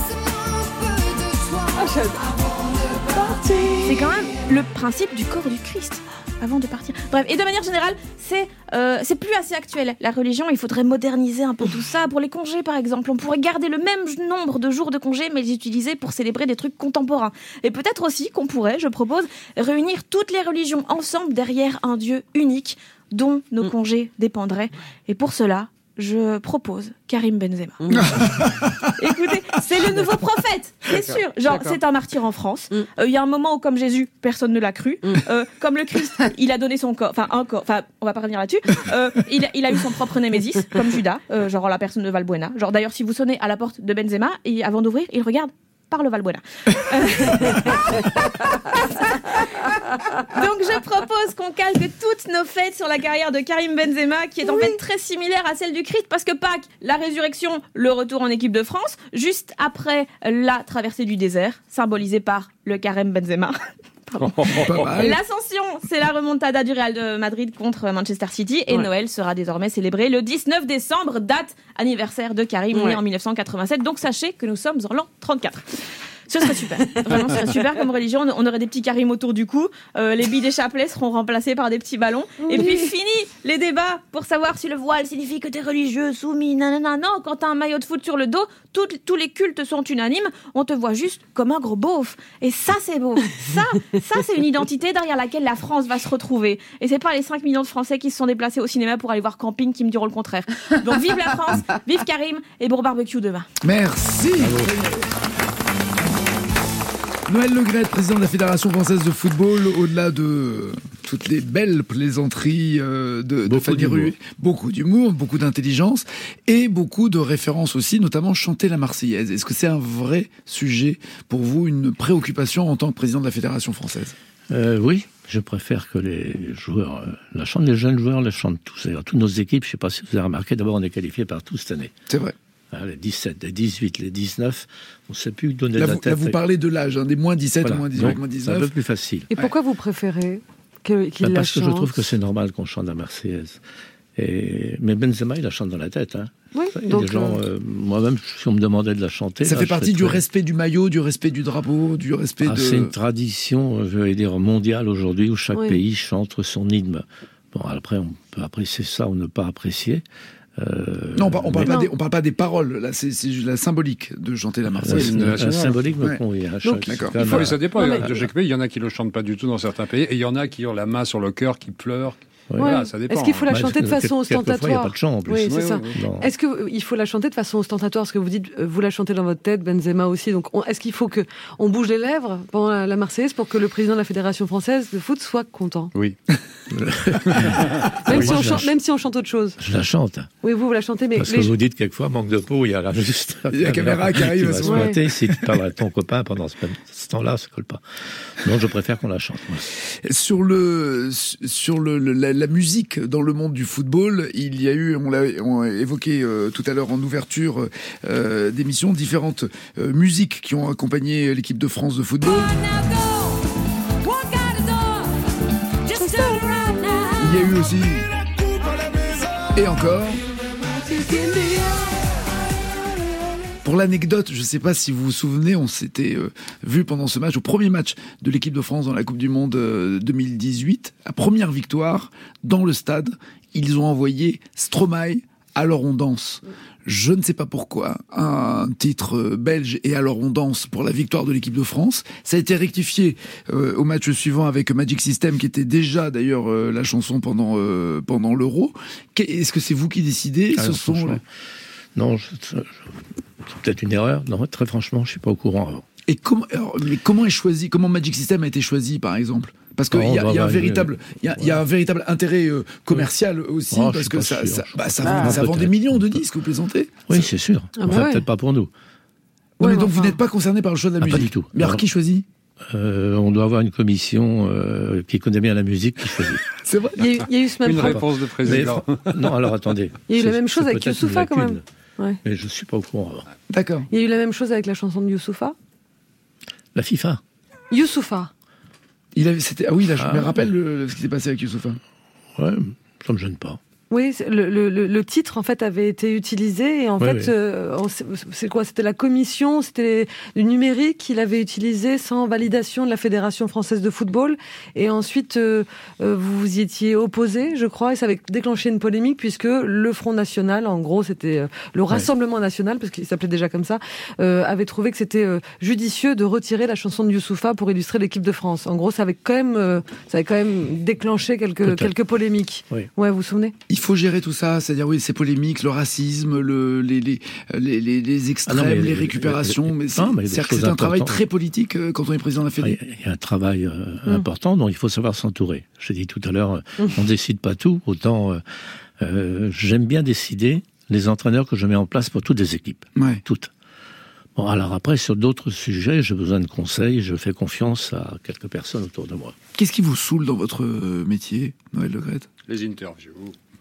C'est quand même le principe du corps du Christ. Avant de partir. Bref, et de manière générale, c'est, euh, c'est plus assez actuel. La religion, il faudrait moderniser un peu tout ça. Pour les congés, par exemple, on pourrait garder le même nombre de jours de congés, mais les utiliser pour célébrer des trucs contemporains. Et peut-être aussi qu'on pourrait, je propose, réunir toutes les religions ensemble derrière un Dieu unique dont nos mmh. congés dépendraient. Et pour cela, je propose Karim Benzema. Mmh. Écoutez, c'est le nouveau prophète, c'est D'accord. sûr. Genre, D'accord. c'est un martyr en France. Il mmh. euh, y a un moment où, comme Jésus, personne ne l'a cru. Mmh. Euh, comme le Christ, il a donné son corps, enfin un corps, enfin on va pas revenir là-dessus. Euh, il, il a eu son propre némésis, comme Judas, euh, genre la personne de Valbuena. Genre d'ailleurs, si vous sonnez à la porte de Benzema, et avant d'ouvrir, il regarde. par le Valbuena. Donc je propose qu'on calque toutes nos fêtes sur la carrière de Karim Benzema, qui est en oui. fait très similaire à celle du Christ, parce que Pâques, la résurrection, le retour en équipe de France, juste après la traversée du désert, symbolisée par le Karim Benzema. L'ascension, c'est la remontada du Real de Madrid contre Manchester City, et ouais. Noël sera désormais célébré le dix-neuf décembre, date anniversaire de Karim, ouais. né en mille neuf cent quatre-vingt-sept. Donc sachez que nous sommes en l'an trente-quatre. Ce serait super. Vraiment, ce serait super comme religion. On aurait des petits Karim autour du cou. Euh, les billes des chapelets seront remplacées par des petits ballons. Oui. Et puis fini les débats pour savoir si le voile signifie que t'es religieux, soumis, nanana. Non, quand t'as un maillot de foot sur le dos, tout, tous les cultes sont unanimes. On te voit juste comme un gros beauf. Et ça, c'est beau. Ça, ça, c'est une identité derrière laquelle la France va se retrouver. Et c'est pas les cinq millions de Français qui se sont déplacés au cinéma pour aller voir Camping qui me diront le contraire. Donc vive la France, vive Karim et bon barbecue demain. Merci. Noël Le Graët, président de la Fédération Française de Football, au-delà de toutes les belles plaisanteries de, de Fanny Rué, beaucoup d'humour, beaucoup d'intelligence et beaucoup de références aussi, notamment chanter la Marseillaise. Est-ce que c'est un vrai sujet pour vous, une préoccupation en tant que président de la Fédération française ? euh, Oui, je préfère que les joueurs euh, la chantent, les jeunes joueurs la chantent tous. D'ailleurs, toutes nos équipes, je ne sais pas si vous avez remarqué, d'abord on est qualifiés partout cette année. C'est vrai. Les dix-sept, les dix-huit, les dix-neuf, on ne sait plus donner là, la vous, tête. Là, vous parlez de l'âge, hein, des moins dix-sept, voilà. moins dix-huit, Donc, moins dix-neuf. C'est un peu plus facile. Et pourquoi ouais. vous préférez que, qu'il bah, la Parce chante ? que je trouve que c'est normal qu'on chante la Marseillaise. Et... Mais Benzema, il la chante dans la tête. Hein. Oui, il y a donc des gens, euh... moi-même, si on me demandait de la chanter... Ça là, fait partie du très... respect du maillot, du respect du drapeau, du respect ah, de... C'est une tradition, je vais dire, mondiale aujourd'hui, où chaque oui. pays chante son hymne. Bon, après, on peut apprécier ça ou ne pas apprécier. Euh, non, on parle, pas des, on parle pas des paroles, là, c'est, c'est la symbolique de chanter la Marseillaise. La, la symbolique me ouais. convient. Donc, d'accord. Il faut, ça dépend. Non, de chaque pays, il y en a qui le chantent pas du tout dans certains pays, et il y en a qui ont la main sur le cœur, qui pleurent. Ouais. Voilà, ça dépend. Est-ce qu'il faut la chanter bah, de façon ostentatoire ? Il n'y a pas de chant en plus. Oui, c'est oui, ça. Oui, oui. Est-ce qu'il faut la chanter de façon ostentatoire ? Parce que vous dites, vous la chantez dans votre tête, Benzema aussi. Donc, on, est-ce qu'il faut qu'on bouge les lèvres pendant la, la Marseillaise pour que le président de la Fédération française de foot soit content ? Oui. même, oui, si on chante, même si on chante autre chose. Je la chante. Oui, vous, vous la chantez, mais... Parce les... que vous dites quelquefois, manque de peau, il y a là juste... Il y a la caméra qui arrive. Qui va se pointer. Ouais. Si tu parles à ton copain pendant ce, ce temps-là, ça colle pas. Donc, je préfère qu'on la chante. Ouais. Sur, le, sur le, la, la musique dans le monde du football, il y a eu, on l'a on a évoqué euh, tout à l'heure en ouverture euh, d'émissions, différentes euh, musiques qui ont accompagné l'équipe de France de football. Il y a eu aussi, et encore, pour l'anecdote, je ne sais pas si vous vous souvenez, on s'était euh, vu pendant ce match, au premier match de l'équipe de France dans la Coupe du Monde euh, deux mille dix-huit, la première victoire dans le stade, ils ont envoyé Stromae, Alors on danse. Je ne sais pas pourquoi, un titre belge et Alors on danse pour la victoire de l'équipe de France. Ça a été rectifié euh, au match suivant avec Magic System, qui était déjà d'ailleurs euh, la chanson pendant, euh, pendant l'Euro. Est-ce que c'est vous qui décidez ? Alors, Ce sont... Non, je, je, c'est peut-être une erreur. Non, très franchement, je ne suis pas au courant avant. Et comment, alors, mais comment est choisi, comment Magic System a été choisi, par exemple ? Parce qu'il y, y, y a un véritable, il y, y a un véritable intérêt euh, commercial aussi, oh, parce que ça, sûr, ça, bah, ça, ah, ça vend des millions de disques, vous plaisantez ? Oui, c'est sûr. Ah bah enfin, ouais. peut-être pas pour nous. Non, ouais, mais donc enfin... vous n'êtes pas concerné par le choix de la ah, musique ? Pas du tout. Mais alors, alors qui choisit ? euh, On doit avoir une commission euh, qui connaît bien la musique qui choisit. C'est vrai ? Il y a eu, il y a eu ce même Une problème. réponse de président. Mais, non, alors attendez. Il y a eu la c'est, même chose c'est avec Youssoupha quand même. Ouais. Mais je ne suis pas au courant avant. D'accord. Il y a eu la même chose avec la chanson de Youssoupha. La FIFA. Youssoupha. Il avait, c'était, ah oui, là, je ah, me rappelle le, ce qui s'est passé avec Youssoupha. Ouais, ça me gêne pas. Oui, le, le, le titre en fait avait été utilisé et en oui, fait, oui. Euh, c'est quoi ? C'était la commission, c'était le numérique qui l'avait utilisé sans validation de la Fédération française de football. Et ensuite, euh, vous vous y étiez opposé, je crois, et ça avait déclenché une polémique puisque le Front National, en gros, c'était le Rassemblement ouais. National, parce qu'il s'appelait déjà comme ça, euh, avait trouvé que c'était euh, judicieux de retirer la chanson de Youssoupha pour illustrer l'équipe de France. En gros, ça avait quand même, euh, ça avait quand même déclenché quelques quelques polémiques. Oui. Ouais, vous vous souvenez ? Il faut gérer tout ça, c'est-à-dire oui, ces polémiques, le racisme, le, les, les, les, les, les extrêmes, ah non, les récupérations. Mais c'est, non, mais c'est, c'est un travail très politique euh, quand on est président de la Fédé. Il y a un travail euh, mmh. important dont il faut savoir s'entourer. Je l'ai dit tout à l'heure, mmh. on ne décide pas tout. Autant euh, euh, j'aime bien décider les entraîneurs que je mets en place pour toutes les équipes. Ouais. Toutes. Bon, alors après, sur d'autres sujets, j'ai besoin de conseils, je fais confiance à quelques personnes autour de moi. Qu'est-ce qui vous saoule dans votre métier, Noël Le Graët ? Les interviews.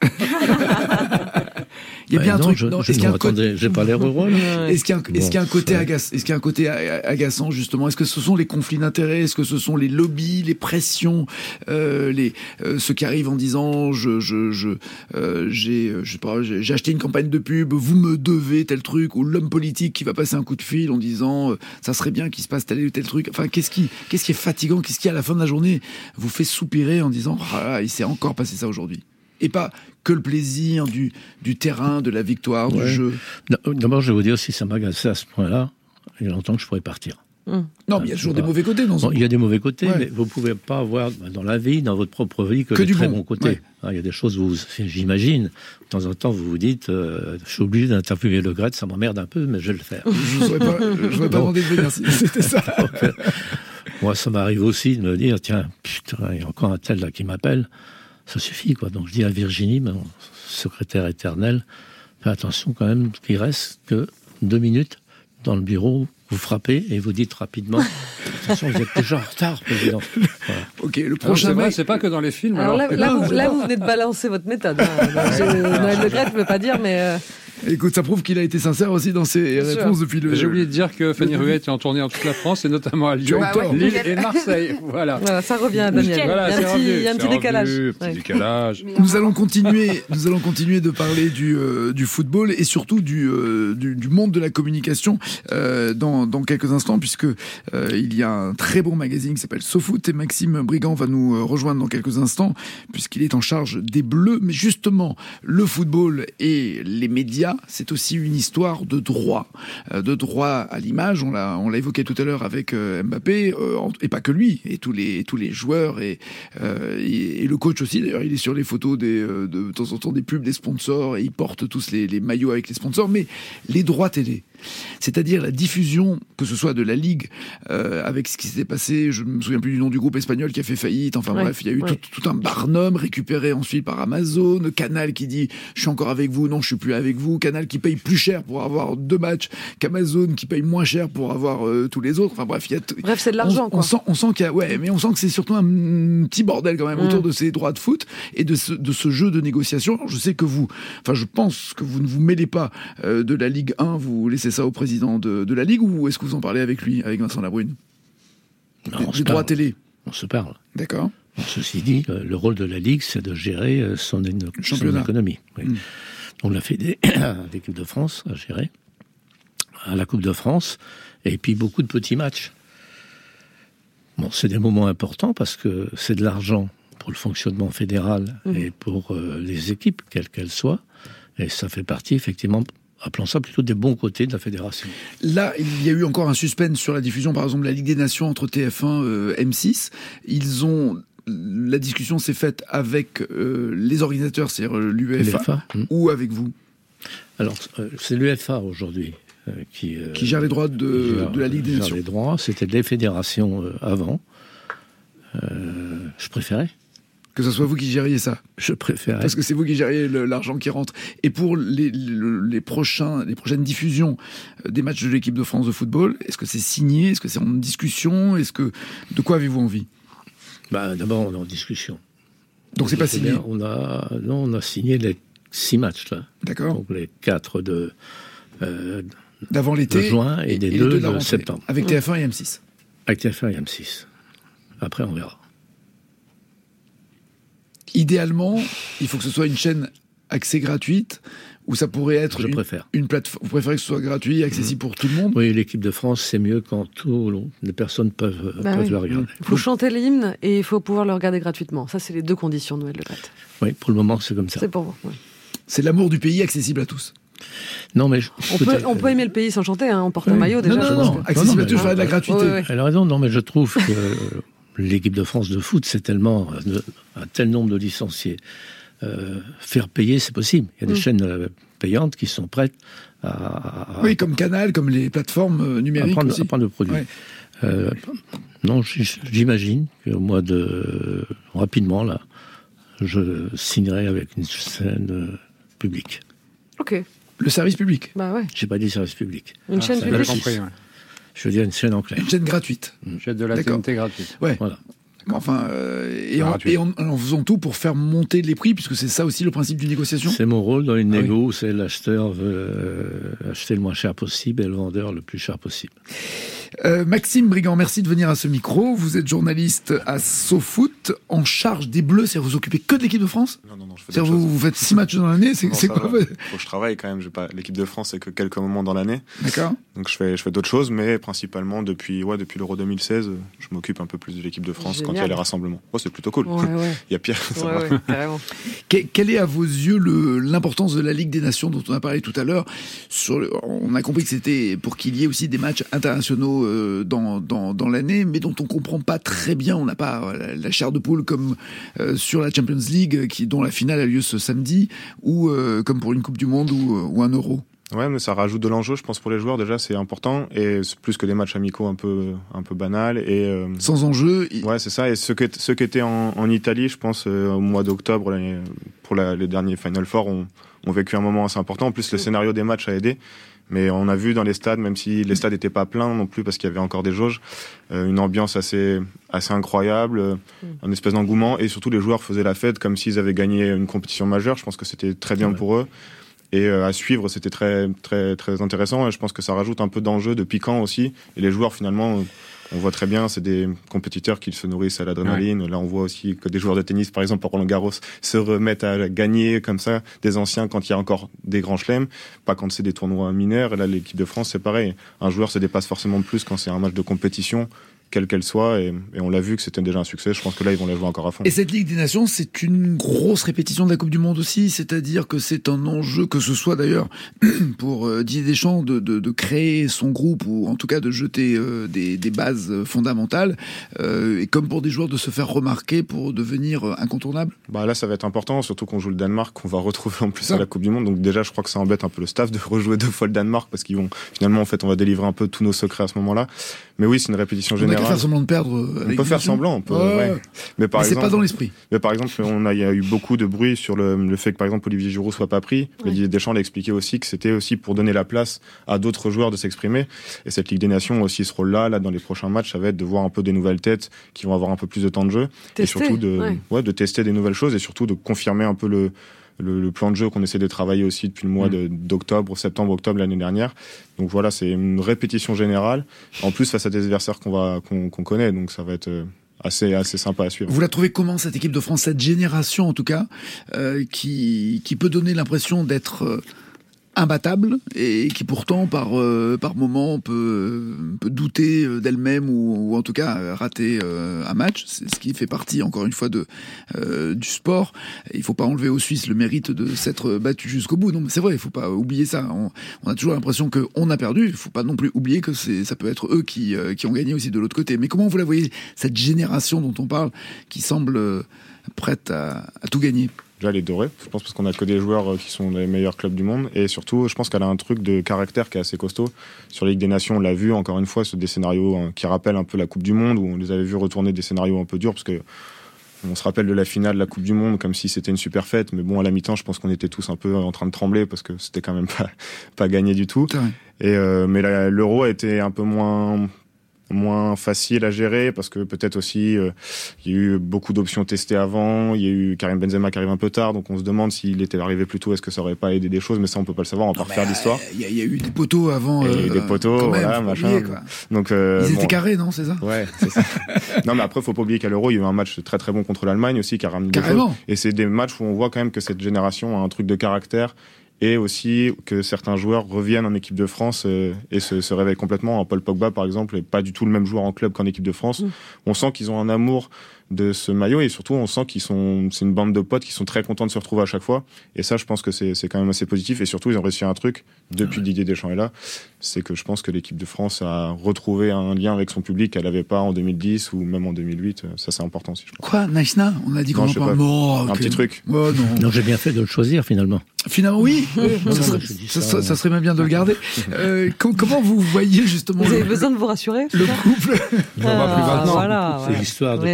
Il y a Ben bien un non, truc. je, non, je, est-ce qu'il y a non, un côté- attendez, j'ai pas l'air heureux, là. Est-ce qu'il y a un, est-ce qu'il y a un Bon, côté ça- agace, est-ce qu'il y a un côté a- agaçant justement? Est-ce que ce sont les conflits d'intérêts? Est-ce que ce sont les lobbies, les pressions, euh, les euh, ceux qui arrivent en disant je je je euh, j'ai je sais pas j'ai, j'ai acheté une campagne de pub, vous me devez tel truc, ou l'homme politique qui va passer un coup de fil en disant euh, ça serait bien qu'il se passe tel ou tel truc. Enfin, qu'est-ce qui qu'est-ce qui est fatigant? Qu'est-ce qui à la fin de la journée vous fait soupirer en disant ah là, il s'est encore passé ça aujourd'hui? Et pas que le plaisir du, du terrain, de la victoire, du Ouais. jeu. D'abord, je vais vous dire, si ça m'agaçait à ce point-là, il y a longtemps que je pourrais partir. Non, mais il y a toujours des Pas- mauvais côtés dans ce Bon, il y a des mauvais côtés, Ouais. mais vous pouvez pas avoir dans la vie, dans votre propre vie, que, Que les du très bon. bons côtés. Ouais. Hein, il y a des choses où, vous- j'imagine, de temps en temps, vous vous dites, euh, je suis obligé d'interviewer Le Graët, ça m'emmerde un peu, mais je vais le faire. Je ne saurais pas, je saurais pas Bon. demander de venir si c'était ça. Donc, euh, moi, ça m'arrive aussi de me dire, tiens, putain, il y a encore un tel là qui m'appelle, ça suffit, quoi. Donc je dis à Virginie, mon secrétaire éternelle, fais attention quand même qu'il reste que deux minutes dans le bureau, vous frappez et vous dites rapidement, attention, vous êtes déjà en retard, président. Voilà. Ok, le Alors, prochain c'est vrai, mail. c'est pas que dans les films. Alors là, alors. là, Non, vous, c'est là, pas- vous venez de balancer votre méthode. Hein. Donc, je- Noël Le Graët ne veut pas dire, mais euh, Écoute, ça prouve qu'il a été sincère aussi dans ses sûr. réponses depuis le. J'ai oublié de dire que Fanny Ruet est en tournée en toute la France, et notamment à Lyon, Bah ouais. Lille et Marseille. Voilà. voilà, ça revient à Daniel. Voilà, il y a c'est un petit, revenu, il y a un c'est petit décalage. revenu, petit Ouais. décalage. Nous allons continuer, nous allons continuer de parler du, euh, du football et surtout du, euh, du, du monde de la communication euh, dans, dans quelques instants, puisque euh, il y a un très bon magazine qui s'appelle SoFoot et Maxime Brigand va nous euh, rejoindre dans quelques instants, puisqu'il est en charge des Bleus. Mais justement, le football et les médias, c'est aussi une histoire de droit, euh, de droit à l'image. On l'a, on l'a évoqué tout à l'heure avec euh, Mbappé, euh, et pas que lui, et tous les, tous les joueurs et, euh, et, et le coach aussi. D'ailleurs, il est sur les photos des, euh, de, de temps en temps des pubs des sponsors et ils portent tous les, les maillots avec les sponsors. Mais les droits télé, c'est-à-dire la diffusion, que ce soit de la Ligue, euh, avec ce qui s'était passé, je me souviens plus du nom du groupe espagnol qui a fait faillite, enfin Ouais, bref, il y a eu ouais. tout, tout un barnum récupéré ensuite par Amazon, Canal qui dit « je suis encore avec vous, non, je suis plus avec vous », Canal qui paye plus cher pour avoir deux matchs qu'Amazon qui paye moins cher pour avoir euh, tous les autres, enfin bref, il y a... T- Bref, c'est de l'argent, on, quoi. on sent, on sent qu'il y a, ouais, mais on sent que c'est surtout un petit bordel quand même Mm. autour de ces droits de foot et de ce, de ce jeu de négociation. Alors, je sais que vous, enfin, je pense que vous ne vous mêlez pas euh, de la Ligue un, vous laissez ça au président de, de la Ligue, ou est-ce que vous en parlez avec lui, avec Vincent Labrune? Non, Des- on se des droits parle. télé. On se parle. D'accord. Bon, ceci dit, euh, le rôle de la Ligue, c'est de gérer euh, son, éno- son championnat. économie. Oui. Mm. On l'a fait des l'équipe de France à gérer, à la Coupe de France, et puis beaucoup de petits matchs. Bon, c'est des moments importants parce que c'est de l'argent pour le fonctionnement fédéral Mm. et pour euh, les équipes, quelles qu'elles soient, et ça fait partie, effectivement, appelons ça plutôt des bons côtés de la fédération. Là, il y a eu encore un suspense sur la diffusion, par exemple, de la Ligue des Nations entre T F un et M six. Ils ont... La discussion s'est faite avec euh, les organisateurs, c'est-à-dire l'U E F A, L'U E F A, mm. ou avec vous, Alors, euh, c'est l'U E F A aujourd'hui euh, qui... euh, qui gère les droits de, gère- de la Ligue des gère Nations. les droits, c'était les fédérations euh, avant. Euh, je préférais. Que ce soit vous qui gériez ça. Je préférais. Parce que c'est vous qui gériez le- l'argent qui rentre. Et pour les, le- les, prochains, les prochaines diffusions euh, des matchs de l'équipe de France de football, est-ce que c'est signé? Est-ce que c'est en discussion? Est-ce que de quoi avez-vous envie? Bah, d'abord, on est en discussion. Donc c'est pas C'est signé. bien, On a, non, on a signé les six matchs là. D'accord. Donc les quatre de, euh, D'avant l'été. de juin et, des les deux de la de rentrée. septembre. Avec T F un et M six. Avec T F un et M six. Après, on verra. Idéalement, il faut que ce soit une chaîne accès gratuite, ou ça pourrait être Je une, préfère. une plateforme. Vous préférez que ce soit gratuit et accessible pour tout le monde? Oui, l'équipe de France, c'est mieux quand tout, les personnes peuvent, Bah peuvent oui. le regarder. Il faut chanter l'hymne et il faut pouvoir le regarder gratuitement. Ça, c'est les deux conditions, Noël Le Graët. Oui, pour le moment, c'est comme ça. C'est pour vous. ouais. C'est l'amour du pays accessible à tous. Non, mais je- On peut, peut-être- on peut aimer le pays sans chanter, hein. On porte un Oui. maillot déjà. Non, non, je non, pense non. que- Accessible non, à mais- tous, je parlais de la gratuité. Ouais, ouais. Elle a raison, non, mais je trouve que l'équipe de France de foot, c'est tellement euh, un tel nombre de licenciés. Euh, faire payer, c'est possible. Il y a des Mm. chaînes euh, payantes qui sont prêtes à, à- Oui, comme Canal, comme les plateformes euh, à numériques prendre, aussi. à prendre le produit. Ouais. Euh, non, j- j'imagine qu'au mois de rapidement là, je signerai avec une chaîne euh, publique. Ok. Le service public. Bah ouais. J'ai pas dit service public. Une Ah, chaîne ça, publique. j'ai compris, ouais. Je veux dire une chaîne en clair. Une chaîne gratuite. J'ai de la T N T gratuite. Ouais. Voilà. Enfin, euh, et, en, Gratuit. et en, en faisant tout pour faire monter les prix, puisque c'est ça aussi le principe d'une négociation. C'est mon rôle dans une Ah oui. négo, c'est l'acheteur veut euh, acheter le moins cher possible et le vendeur le plus cher possible. Euh, Maxime Brigand, merci de venir à ce micro. Vous êtes journaliste à SoFoot, en charge des Bleus. C'est-à-dire vous occupez que de l'équipe de France. Non, non, non, je fais C'est-à-dire d'autres vous, choses. vous faites six matchs dans l'année. C'est Non, c'est ça quoi va. votre- Faut que je travaille quand même. J'ai pas l'équipe de France, c'est que quelques moments dans l'année. D'accord. Donc je fais, je fais d'autres choses, mais principalement depuis, ouais, depuis l'Euro deux mille seize, je m'occupe un peu plus de l'équipe de France quand il y a Génial. les rassemblements. Oh, c'est plutôt cool. Ouais, ouais. Il y a pire. ça Ouais, va. ouais, carrément. Que- Quelle est à vos yeux le- l'importance de la Ligue des Nations dont on a parlé tout à l'heure sur le- On a compris que c'était pour qu'il y ait aussi des matchs internationaux euh, dans, dans, dans l'année, mais dont on comprend pas très bien. On n'a pas euh, la, la chair de poule comme euh, sur la Champions League, qui, dont la finale a lieu ce samedi, ou euh, comme pour une Coupe du Monde ou, ou un Euro. Ouais, mais ça rajoute de l'enjeu, je pense, pour les joueurs. Déjà, c'est important. Et c'est plus que des matchs amicaux un peu, un peu banals. Et, euh, Sans enjeu. il- ouais, c'est ça. Et ceux qui, ceux qui étaient en, en Italie, je pense, euh, au mois d'octobre, l'année- pour la, les derniers Final Four, ont, ont vécu un moment assez important. En plus, le scénario des matchs a aidé. Mais on a vu dans les stades, même si les stades n'étaient pas pleins non plus, parce qu'il y avait encore des jauges, euh, une ambiance assez, assez incroyable, euh, un espèce d'engouement. Et surtout, les joueurs faisaient la fête comme s'ils avaient gagné une compétition majeure. Je pense que c'était très bien Ouais. pour eux. Et euh, à suivre, c'était très, très, très intéressant. Et je pense que ça rajoute un peu d'enjeu, de piquant aussi. Et les joueurs, finalement, euh, on voit très bien, c'est des compétiteurs qui se nourrissent à l'adrénaline. Là, on voit aussi que des joueurs de tennis, par exemple, à Roland Garros, se remettent à gagner comme ça, des anciens quand il y a encore des grands chelems, pas quand c'est des tournois mineurs. Et là, l'équipe de France, c'est pareil. Un joueur se dépasse forcément plus quand c'est un match de compétition, quelle qu'elle soit, et, et on l'a vu que c'était déjà un succès. Je pense que là, ils vont la jouer encore à fond. Et cette Ligue des Nations, c'est une grosse répétition de la Coupe du Monde aussi, c'est-à-dire que c'est un enjeu, que ce soit d'ailleurs pour euh, Didier Deschamps de, de, de créer son groupe, ou en tout cas de jeter euh, des, des bases fondamentales, euh, et comme pour des joueurs de se faire remarquer pour devenir euh, incontournables. Bah là, ça va être important, surtout qu'on joue le Danemark, qu'on va retrouver en plus Ça. à la Coupe du Monde. Donc déjà, je crois que ça embête un peu le staff de rejouer deux fois le Danemark, parce qu'ils vont, finalement, en fait, on va délivrer un peu tous nos secrets à ce moment-là. Mais oui, c'est une répétition On n'a générale. qu'à faire semblant de perdre. euh, à la On Ligue peut des faire Nations. semblant, on peut, Ouais. ouais. Mais par Mais c'est exemple, pas dans l'esprit. mais par exemple, on a, il y a eu beaucoup de bruit sur le, le fait que, par exemple, Olivier Giroud soit pas pris. Ouais. Didier Deschamps l'a expliqué aussi que c'était aussi pour donner la place à d'autres joueurs de s'exprimer. Et cette Ligue des Nations a aussi ce rôle-là, là, dans les prochains matchs, ça va être de voir un peu des nouvelles têtes qui vont avoir un peu plus de temps de jeu. Tester, et surtout de, ouais. ouais, de tester des nouvelles choses et surtout de confirmer un peu le, le, le plan de jeu qu'on essaie de travailler aussi depuis le mois de- d'octobre, septembre, octobre l'année dernière. Donc voilà, c'est une répétition générale. En plus, face à des adversaires qu'on va, qu'on, qu'on connaît. Donc ça va être euh, assez, assez sympa à suivre. Vous la trouvez comment, cette équipe de France, cette génération en tout cas, euh, qui, qui peut donner l'impression d'être euh, imbattable et qui pourtant par, euh, par moment peut, peut douter euh, d'elle-même ou, ou en tout cas euh, rater euh, un match. C'est ce qui fait partie encore une fois de, euh, du sport. Il faut pas enlever aux Suisses le mérite de s'être battu jusqu'au bout. Non, mais c'est vrai, il faut pas oublier ça. On, on a toujours l'impression qu'on a perdu. Il faut pas non plus oublier que c'est, ça peut être eux qui, euh, qui ont gagné aussi de l'autre côté. Mais comment vous la voyez, cette génération dont on parle, qui semble euh, prête à, à tout gagner? Déjà, elle est dorée, je pense, parce qu'on a que des joueurs qui sont les meilleurs clubs du monde. Et surtout, je pense qu'elle a un truc de caractère qui est assez costaud. Sur la Ligue des Nations, on l'a vu, encore une fois, c'est des scénarios hein, qui rappellent un peu la Coupe du Monde, où on les avait vus retourner des scénarios un peu durs, parce que on se rappelle de la finale de la Coupe du Monde comme si c'était une super fête. Mais bon, à la mi-temps, je pense qu'on était tous un peu en train de trembler, parce que c'était quand même pas, pas gagné du tout. C'est vrai. Et euh, mais la- l'Euro a été un peu moins moins facile à gérer parce que peut-être aussi euh, il y a eu beaucoup d'options testées avant, il y a eu Karim Benzema qui arrive un peu tard, donc on se demande s'il était arrivé plus tôt, est-ce que ça aurait pas aidé des choses, mais ça on peut pas le savoir, on va pas refaire l'histoire. Il y, a- il y a eu des poteaux avant. Et euh, des poteaux, quand même, voilà, faut machin. oublier, quoi. Donc euh, Ils étaient bon. carrés, non, c'est ça? Ouais, c'est ça. Non, mais après, faut pas oublier qu'à l'Euro, il y a eu un match très très bon contre l'Allemagne aussi, qui a ramené des Carrément. choses. Et c'est des matchs où on voit quand même que cette génération a un truc de caractère et aussi que certains joueurs reviennent en équipe de France euh, et se, se réveillent complètement. Paul Pogba, par exemple, est pas du tout le même joueur en club qu'en équipe de France. Mm. On sent qu'ils ont un amour de ce maillot et surtout on sent qu'ils sont, c'est une bande de potes qui sont très contents de se retrouver à chaque fois. Et ça, je pense que c'est, c'est quand même assez positif. Et surtout, ils ont réussi un truc depuis Ouais. Didier Deschamps est là, c'est que je pense que l'équipe de France a retrouvé un lien avec son public qu'elle n'avait pas en deux mille dix ou même en deux mille huit. Ça, c'est important aussi, je pense. Quoi, Naïsna? On a dit Non, qu'on en je sais parle. pas. Non, Un ok. petit truc. Oh, non. Non, j'ai bien fait de le choisir finalement. Finalement, oui. Non, ça, non, serait, je dis ça, ça, ça- euh. ça serait même bien de le garder. Euh, com- comment vous voyez justement Vous avez le, besoin de vous rassurer? le couple? On voit plus Ah, maintenant. voilà, C'est ouais. l'histoire de Mais prendre oui. la parole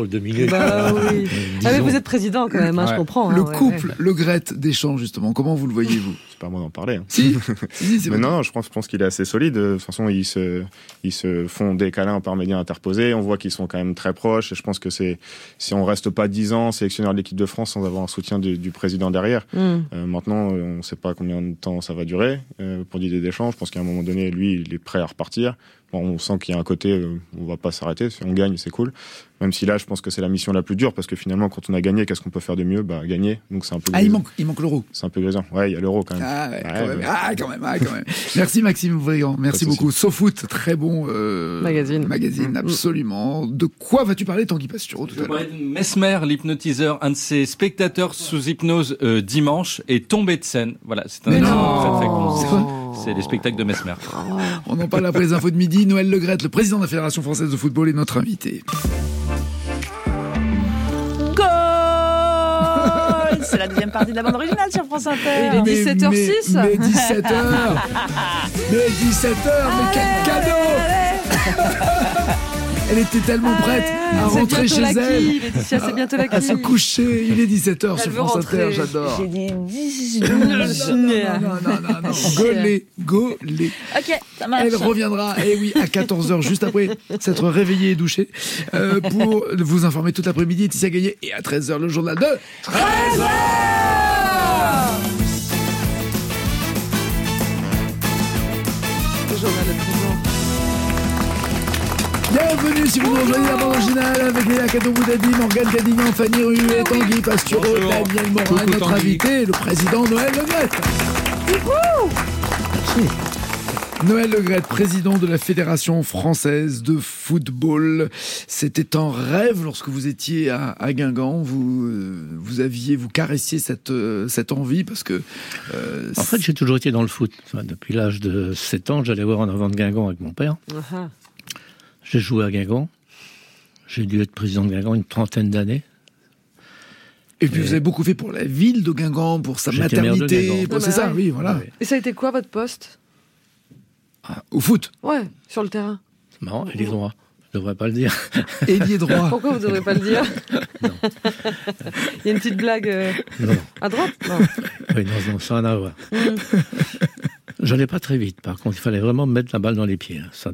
rôle de milieu. Bah oui. Ah, mais vous êtes président quand même, hein, Ouais. je comprends. Le hein, ouais, couple, ouais. Le Gret Deschamps, justement, comment vous le voyez-vous? C'est pas à moi d'en parler. Hein. Si, si, si, c'est Mais vrai. non, je pense, je pense qu'il est assez solide. De toute façon, ils se, ils se font des câlins par médias interposés. On voit qu'ils sont quand même très proches. Et je pense que c'est, si on reste pas dix ans sélectionneur de l'équipe de France sans avoir un soutien du, du président derrière. Mm. Euh, maintenant, on ne sait pas combien de temps ça va durer. Euh, pour Didier Deschamps, je pense qu'à un moment donné, lui, il est prêt à repartir. Bon, on sent qu'il y a un côté, euh, on va pas s'arrêter. Si on gagne, c'est cool. Même si là, je pense que c'est la mission la plus dure parce que finalement, quand on a gagné, qu'est-ce qu'on peut faire de mieux? Bah, gagner. Donc c'est un peu. Ah, il manque, il manque l'euro. C'est un peu grisant. Ouais, il y a l'euro quand même. Ah, ouais, Ouais, quand même. ouais. Ah, quand même. Ah, quand même. Merci Maxime Brigand. Merci Pas de beaucoup. SoFoot, très bon euh, Magazine. Magazine, Mm. absolument. De quoi vas-tu parler, Tanguy Pasturo, tout Je à l'heure? parlais de Mesmer, l'hypnotiseur, un de ses spectateurs sous hypnose euh, dimanche, est tombé de scène. Voilà, c'est un Mais exemple non. très très C'est concis. quoi C'est les spectacles de Mesmer. On en parle après les infos de midi. Noël Le Gret, le président de la Fédération française de football, est notre invité. Goal. C'est la deuxième partie de la bande originale sur France Inter. Il est Mais- dix-sept heures six. Mais, mais dix-sept heures Mais dix-sept heures Mais quel cadeau Elle était tellement prête à C'est rentrer bientôt chez la elle, quille, Laetitia, c'est bientôt la à se quille. coucher. Il est dix-sept heures Elle sur veut France rentrer. Inter, j'adore. J'ai dit dix, Non, non, douze. non, non, non, non, non. Gaulé, gaulé. Ok, ça marche. Elle reviendra, et oui, à quatorze heures, juste après s'être réveillée et douchée, euh, pour vous informer tout l'après-midi. Laetitia Gagné, et à treize heures, le journal de treize heures. Le journal de président. Bienvenue si vous nous rejoignez la bande originale avec Léa Cadeau-Boudadi, Morgane Cadignan, Fanny Ruet, Tanguy Pasturo, Bonjour. Daniel Morin, Coucou, notre Tanguy. invité, le président Noël Le Gret. Noël Le Gret, président de la Fédération française de football. C'était un rêve lorsque vous étiez à, à Guingamp. Vous, euh, vous aviez, vous caressiez cette, euh, cette envie parce que. euh, En fait, j'ai toujours été dans le foot. Enfin, depuis l'âge de sept ans, j'allais voir en avant de Guingamp avec mon père. Ah, J'ai joué à Guingamp. J'ai dû être président de Guingamp une trentaine d'années. et puis vous avez beaucoup fait pour la ville de Guingamp, pour sa J'étais maire de maternité. Guingamp. pour- C'est ça, oui, voilà. Ouais. Et ça a été quoi votre poste? Ah, au foot, Ouais, sur le terrain. C'est marrant, il est droit. Je ne devrais pas le dire. ailier droit. Pourquoi vous ne devrez pas le dire? Il y a une petite blague euh, Non, non. à droite? Non. Oui, non, non, ça n'a rien à voir. Je n'allais pas très vite, par contre, il fallait vraiment me mettre la balle dans les pieds. hein. Ça,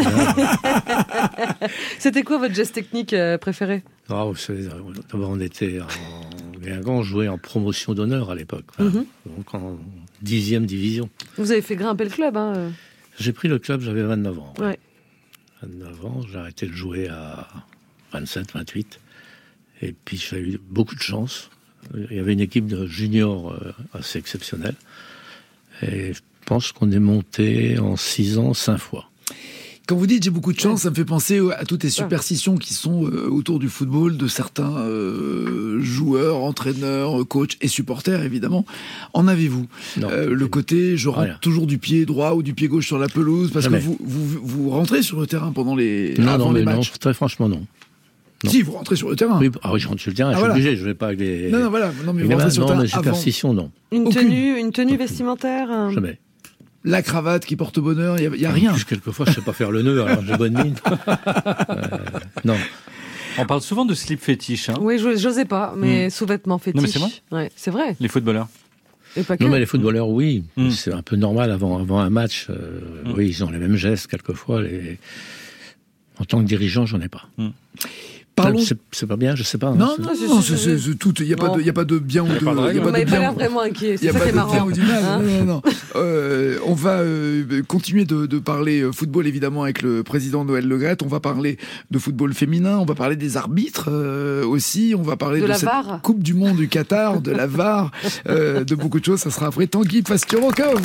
C'était quoi votre geste technique euh, préféré? Ah, vous savez, d'abord, on était en Guingamp, on jouait en promotion d'honneur à l'époque, enfin, Mhm. donc en dixième division. Vous avez fait grimper le club, hein? euh. J'ai pris le club, j'avais vingt-neuf ans. Ouais. vingt-neuf ans, j'ai arrêté de jouer à vingt-sept, vingt-huit. Et puis j'ai eu beaucoup de chance. Il y avait une équipe de juniors euh, assez exceptionnelle. Et je pense qu'on est monté en six ans, cinq fois. Quand vous dites j'ai beaucoup de chance, ça me fait penser à toutes les superstitions qui sont euh, autour du football de certains euh, joueurs, entraîneurs, coachs et supporters évidemment. En avez-vous Non. Euh, le côté je rentre Rien. toujours du pied droit ou du pied gauche sur la pelouse parce Jamais. que vous, vous vous rentrez sur le terrain pendant les Non, avant non, les mais non, matchs. très franchement, non. non. Si vous rentrez sur le terrain. Oui, ah oui, je rentre sur le terrain, Ah, je suis voilà. obligé, je ne vais pas avec les... Non non voilà, non mais vous Évidemment, rentrez sur le non, terrain mais avant. superstition, non. Une Aucune. tenue, une tenue vestimentaire? un- Jamais. La cravate qui porte bonheur, il y, a- il y a rien. En plus, quelquefois, je ne sais pas faire le nœud, alors j'ai bonne mine. Euh, non. On parle souvent de slip fétiche, hein, Oui, je- j'osais pas, mais Mm. sous-vêtements fétiches. Non, mais c'est vrai. Ouais, c'est vrai. les footballeurs. Et pas que. Non, mais les footballeurs, oui. Mm. C'est un peu normal avant, avant un match. euh, Mm. Oui, ils ont les mêmes gestes, quelquefois. Les... En tant que dirigeant, j'en ai pas. Parlons. C'est, c'est pas bien, je sais pas. hein, Non c'est- non, c'est- non, c'est- c'est c'est- c'est tout. Il y a pas Non. de il y a pas de bien ou de. pas de il y a règle. Vous pas de m'avez pas bien l'air ou- vraiment inquiet, Il c'est n'y a ça pas qui est de bien marrant. ou du mal. Hein non, non, non. Euh, on va euh, continuer de, de parler euh, football évidemment avec le président Noël Le Gret. On va parler de football féminin. On va parler des arbitres euh, aussi. On va parler De de, la cette V A R. Coupe du Monde du Qatar, de la V A R, euh, de beaucoup de choses. Ça sera après Tanguy Pasturo-Cove.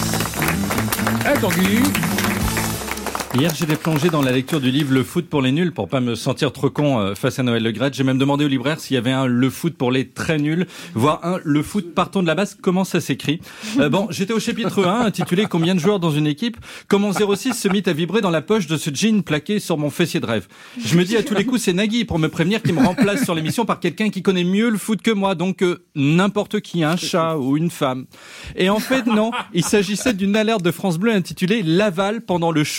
Eh, Tanguy. Hier, j'étais plongé dans la lecture du livre Le foot pour les nuls pour pas me sentir trop con euh, face à Noël Le Gret. J'ai même demandé au libraire s'il y avait un Le foot pour les très nuls, voire un Le foot partons de la base. Comment ça s'écrit euh, Bon, j'étais au chapitre un, intitulé Combien de joueurs dans une équipe ? Comment zéro six se mit à vibrer dans la poche de ce jean plaqué sur mon fessier de rêve. Je me dis à tous les coups, c'est Nagui pour me prévenir qu'il me remplace sur l'émission par quelqu'un qui connaît mieux le foot que moi, donc euh, n'importe qui, un chat ou une femme. Et en fait, non, il s'agissait d'une alerte de France Bleu intitulée Laval pendant le show de Mesmer.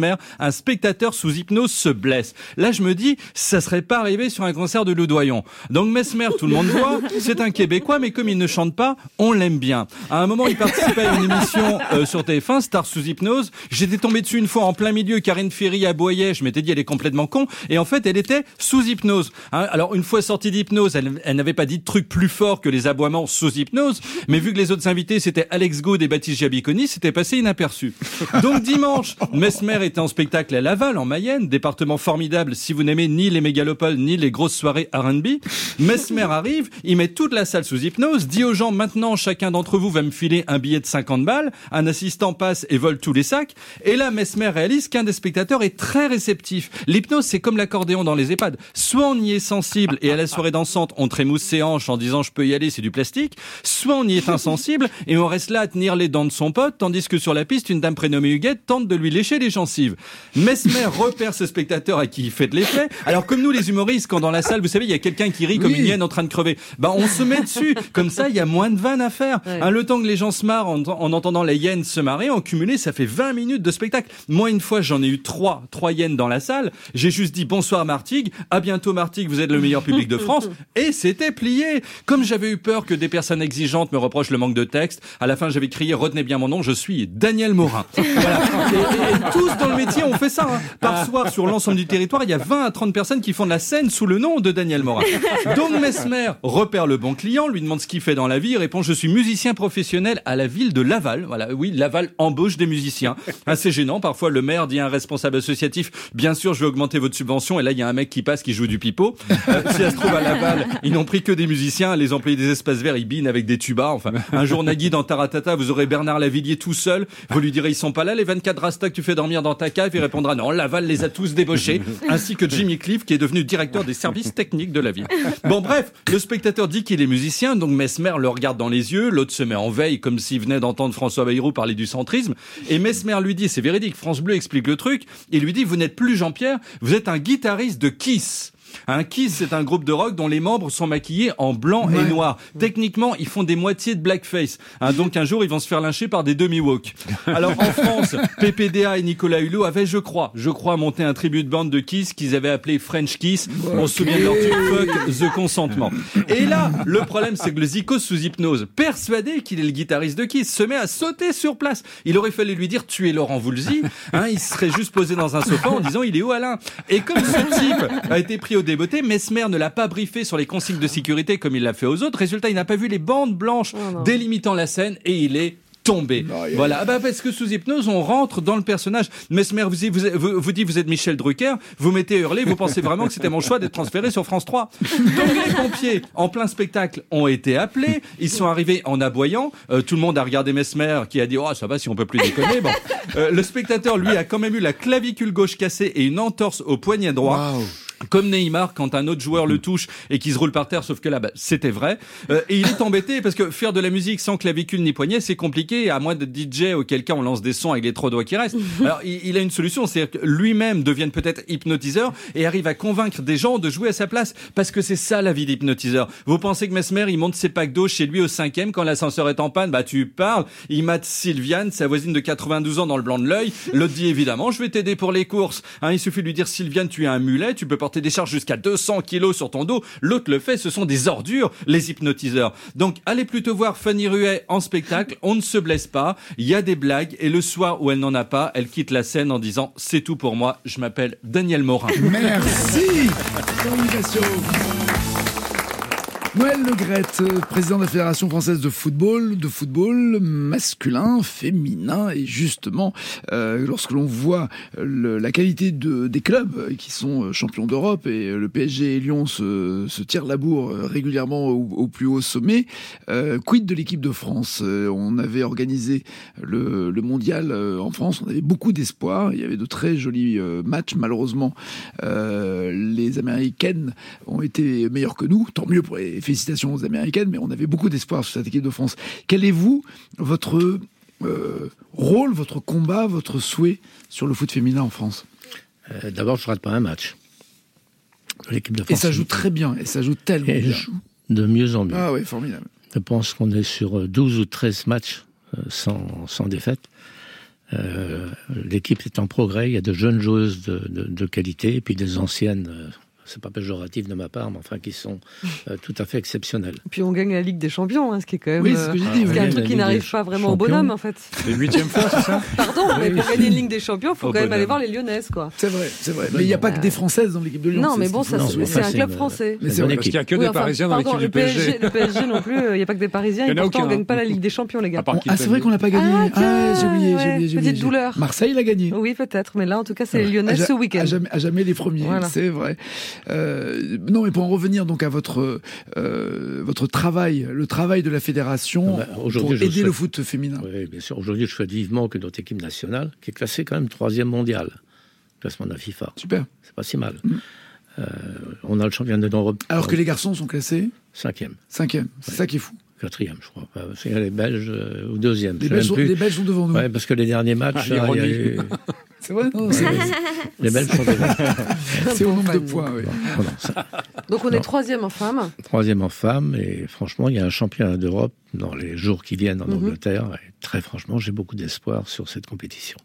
Mesmer, un spectateur sous hypnose se blesse. Là, je me dis, ça serait pas arrivé sur un concert de Loudoyon. Donc Mesmer, tout le monde voit, c'est un Québécois, mais comme il ne chante pas, on l'aime bien. À un moment, il participait à une émission euh, sur T F un, Star sous hypnose. J'étais tombé dessus une fois en plein milieu, Karine Ferry aboyait, je m'étais dit, elle est complètement con, et en fait, elle était sous hypnose. Hein, alors, une fois sortie d'hypnose, elle, elle n'avait pas dit de truc plus fort que les aboiements sous hypnose, mais vu que les autres invités, c'était Alex Gaud et Baptiste Jabiconi, c'était passé inaperçu. Donc dimanche, Mesmer était en spectacle à Laval, en Mayenne, département formidable si vous n'aimez ni les mégalopoles, ni les grosses soirées R and B. Mesmer arrive, il met toute la salle sous hypnose, dit aux gens, maintenant, chacun d'entre vous va me filer un billet de cinquante balles, un assistant passe et vole tous les sacs, et là, Mesmer réalise qu'un des spectateurs est très réceptif. L'hypnose, c'est comme l'accordéon dans les EHPAD. Soit on y est sensible, et à la soirée dansante, on trémousse ses hanches en disant, je peux y aller, c'est du plastique, soit on y est insensible, et on reste là à tenir les dents de son pote, tandis que sur la piste, une dame prénommée Huguette tente de lui lécher les gencives. Mesmer repère ce spectateur à qui il fait de l'effet. Alors, comme nous, les humoristes, quand dans la salle, vous savez, il y a quelqu'un qui rit comme oui. une hyène en train de crever, bah, on se met dessus. Comme ça, il y a moins de vannes à faire. Ouais. Hein, le temps que les gens se marrent en, en entendant la hyène se marrer, en cumulé, ça fait vingt minutes de spectacle. Moi, une fois, j'en ai eu trois, trois hyènes dans la salle. J'ai juste dit bonsoir Martigues, à bientôt Martigues, vous êtes le meilleur public de France. Et c'était plié. Comme j'avais eu peur que des personnes exigeantes me reprochent le manque de texte, à la fin, j'avais crié, retenez bien mon nom, je suis Daniel Morin. Voilà. Et, et, et tous dans le métier, on fait ça. Hein. Par soir, sur l'ensemble du territoire, il y a vingt à trente personnes qui font de la scène sous le nom de Daniel Morin. Donc Mesmer repère le bon client, lui demande ce qu'il fait dans la vie, il répond, je suis musicien professionnel à la ville de Laval. Voilà, oui, Laval embauche des musiciens. Assez gênant, parfois le maire dit à un responsable associatif, bien sûr, je vais augmenter votre subvention, et là, il y a un mec qui passe, qui joue du pipeau. Euh, si ça se trouve à Laval, ils n'ont pris que des musiciens, les employés des espaces verts, ils binent avec des tubas. Enfin, un jour, Nagui, dans Taratata, vous aurez Bernard Lavillier tout seul, vous lui direz, ils sont pas là, les vingt-quatre rastas que tu fais dormir dans ta cave, il répondra, non, Laval les a tous débauchés, ainsi que Jimmy Cliff, qui est devenu directeur des services techniques de la ville. Bon, bref, le spectateur dit qu'il est musicien, donc Mesmer le regarde dans les yeux, l'autre se met en veille, comme s'il venait d'entendre François Bayrou parler du centrisme, et Mesmer lui dit, c'est véridique, France Bleu explique le truc, il lui dit, vous n'êtes plus Jean-Pierre, vous êtes un guitariste de Kiss. Un Kiss, c'est un groupe de rock dont les membres sont maquillés en blanc ouais. et noir. Techniquement, ils font des moitiés de blackface. Hein, donc un jour, ils vont se faire lyncher par des demi-woke. Alors en France, P P D A et Nicolas Hulot avaient, je crois, je crois, monté un tribut de bande de Kiss qu'ils avaient appelé French Kiss. Okay. On se souvient de leur tube Fuck the Consentement. Et là, le problème, c'est que le Zico sous hypnose, persuadé qu'il est le guitariste de Kiss, se met à sauter sur place. Il aurait fallu lui dire, tu es Laurent Voulzy. Hein, il serait juste posé dans un sofa en disant, il est où Alain? Et comme ce type a été pris au débeauté, Mesmer ne l'a pas briefé sur les consignes de sécurité comme il l'a fait aux autres. Résultat, il n'a pas vu les bandes blanches oh délimitant la scène et il est tombé. Non, voilà. Ah bah parce que sous hypnose, on rentre dans le personnage. Mesmer vous, vous, vous, vous dit vous êtes Michel Drucker, vous mettez hurler, vous pensez vraiment que c'était mon choix d'être transféré sur France trois. Donc les pompiers, en plein spectacle, ont été appelés. Ils sont arrivés en aboyant. Euh, tout le monde a regardé Mesmer qui a dit oh ça va si on peut plus déconner. Bon. Euh, le spectateur lui a quand même eu la clavicule gauche cassée et une entorse au poignet droit. Wow. Comme Neymar quand un autre joueur le touche et qu'il se roule par terre, sauf que là, bah, c'était vrai. Euh, et il est embêté parce que faire de la musique sans clavicule ni poignet, c'est compliqué, à moins de D J auquel cas on lance des sons avec les trois doigts qui restent. Alors, il, il a une solution, c'est que lui-même devienne peut-être hypnotiseur et arrive à convaincre des gens de jouer à sa place, parce que c'est ça la vie d'hypnotiseur. Vous pensez que Mesmer, il monte ses packs d'eau chez lui au cinquième quand l'ascenseur est en panne, bah tu parles, il mate Sylviane, sa voisine de quatre-vingt-douze ans dans le blanc de l'œil, l'autre dit évidemment, je vais t'aider pour les courses. Hein, il suffit de lui dire Sylviane, tu es un mulet, tu peux porter des charges jusqu'à deux cents kilos sur ton dos, l'autre le fait, ce sont des ordures, les hypnotiseurs. Donc, allez plutôt voir Fanny Ruet en spectacle, on ne se blesse pas, il y a des blagues, et le soir où elle n'en a pas, elle quitte la scène en disant « C'est tout pour moi, je m'appelle Daniel Morin ». Merci. Communication. Noël Le Graët, président de la Fédération française de football, de football masculin, féminin, et justement, euh, lorsque l'on voit le, la qualité de, des clubs qui sont champions d'Europe, et le P S G et Lyon se, se tirent la bourre régulièrement au, au plus haut sommet, euh, quid de l'équipe de France? On avait organisé le, le mondial en France, on avait beaucoup d'espoir, il y avait de très jolis matchs, malheureusement, euh, les Américaines ont été meilleures que nous, tant mieux pour les félicitations aux Américaines, mais on avait beaucoup d'espoir sur cette équipe de France. Quel est, vous, votre euh, rôle, votre combat, votre souhait sur le foot féminin en France? euh, D'abord, je ne rate pas un match de l'équipe de France. Et ça joue très bien, et ça joue tellement et bien. Joue de mieux en mieux. Ah oui, formidable. Je pense qu'on est sur douze ou treize matchs euh, sans, sans défaite. Euh, l'équipe est en progrès, il y a de jeunes joueuses de, de, de qualité, et puis des anciennes, euh, c'est pas péjoratif de ma part, mais enfin qui sont euh, tout à fait exceptionnelles. Puis on gagne la Ligue des Champions, hein, ce qui est quand même Oui, c'est ce que j'ai dit, euh, ce qui est oui. un truc La qui Ligue n'arrive des pas vraiment au Champions. bonhomme en fait. C'est la huitième fois, c'est ça? Pardon, mais pour gagner une Ligue des Champions, il faut Au quand même aller bonhomme. voir les Lyonnaises, quoi. C'est vrai, c'est vrai. Mais il n'y a pas que des Françaises dans l'équipe de Lyon. Non, c'est mais ce bon, qu'il ça, faut c'est dire. c'est un Enfin, club c'est français. Mais c'est bonne vrai. Parce qu'il n'y a que Oui, des enfin, Parisiens dans pardon, l'équipe du le P S G. Le P S G non plus, il n'y a pas que des Parisiens, Il y et en a pourtant on aucun, gagne hein. pas la Ligue des Champions, les gars. À part Ah, c'est vrai qu'on l'a pas gagné. Ah, tiens, Ah, j'ai oublié, j'ai ouais, oublié, j'ai petite oublié. douleur. Marseille l'a gagné. Oui, peut-être, mais là, en tout cas, c'est les À Lyonnaises ja- ce week-end. À jamais, à jamais les premiers, Voilà. c'est vrai. Euh, non, mais pour en revenir donc à votre euh, votre travail, le travail de la fédération Ah bah, pour aujourd'hui, je aider souhaite- le foot féminin. Oui, bien sûr. Aujourd'hui, je souhaite vivement que notre équipe nationale, qui est classée quand même troisième mondial, classement de la FIFA, Super. c'est pas si mal. Mm. Euh, on a le championnat d'Europe. Alors que les garçons sont classés Cinquième, cinquième. C'est ça qui est fou. quatrième, je crois. Euh, C'est les Belges euh, ou deuxième. Les je sais Belges, même sont, plus. les Belges sont devant nous. Ouais, parce que les derniers matchs, Ah, là, il y a ironie. eu- C'est vrai. Non, c'est les Belges sont devant. c'est au nombre de points. Oui. Voilà, ça. Donc on est Non. troisième en femmes. Troisième en femmes, et franchement, il y a un championnat d'Europe dans les jours qui viennent en Mhm. Angleterre. Et très franchement, j'ai beaucoup d'espoir sur cette compétition.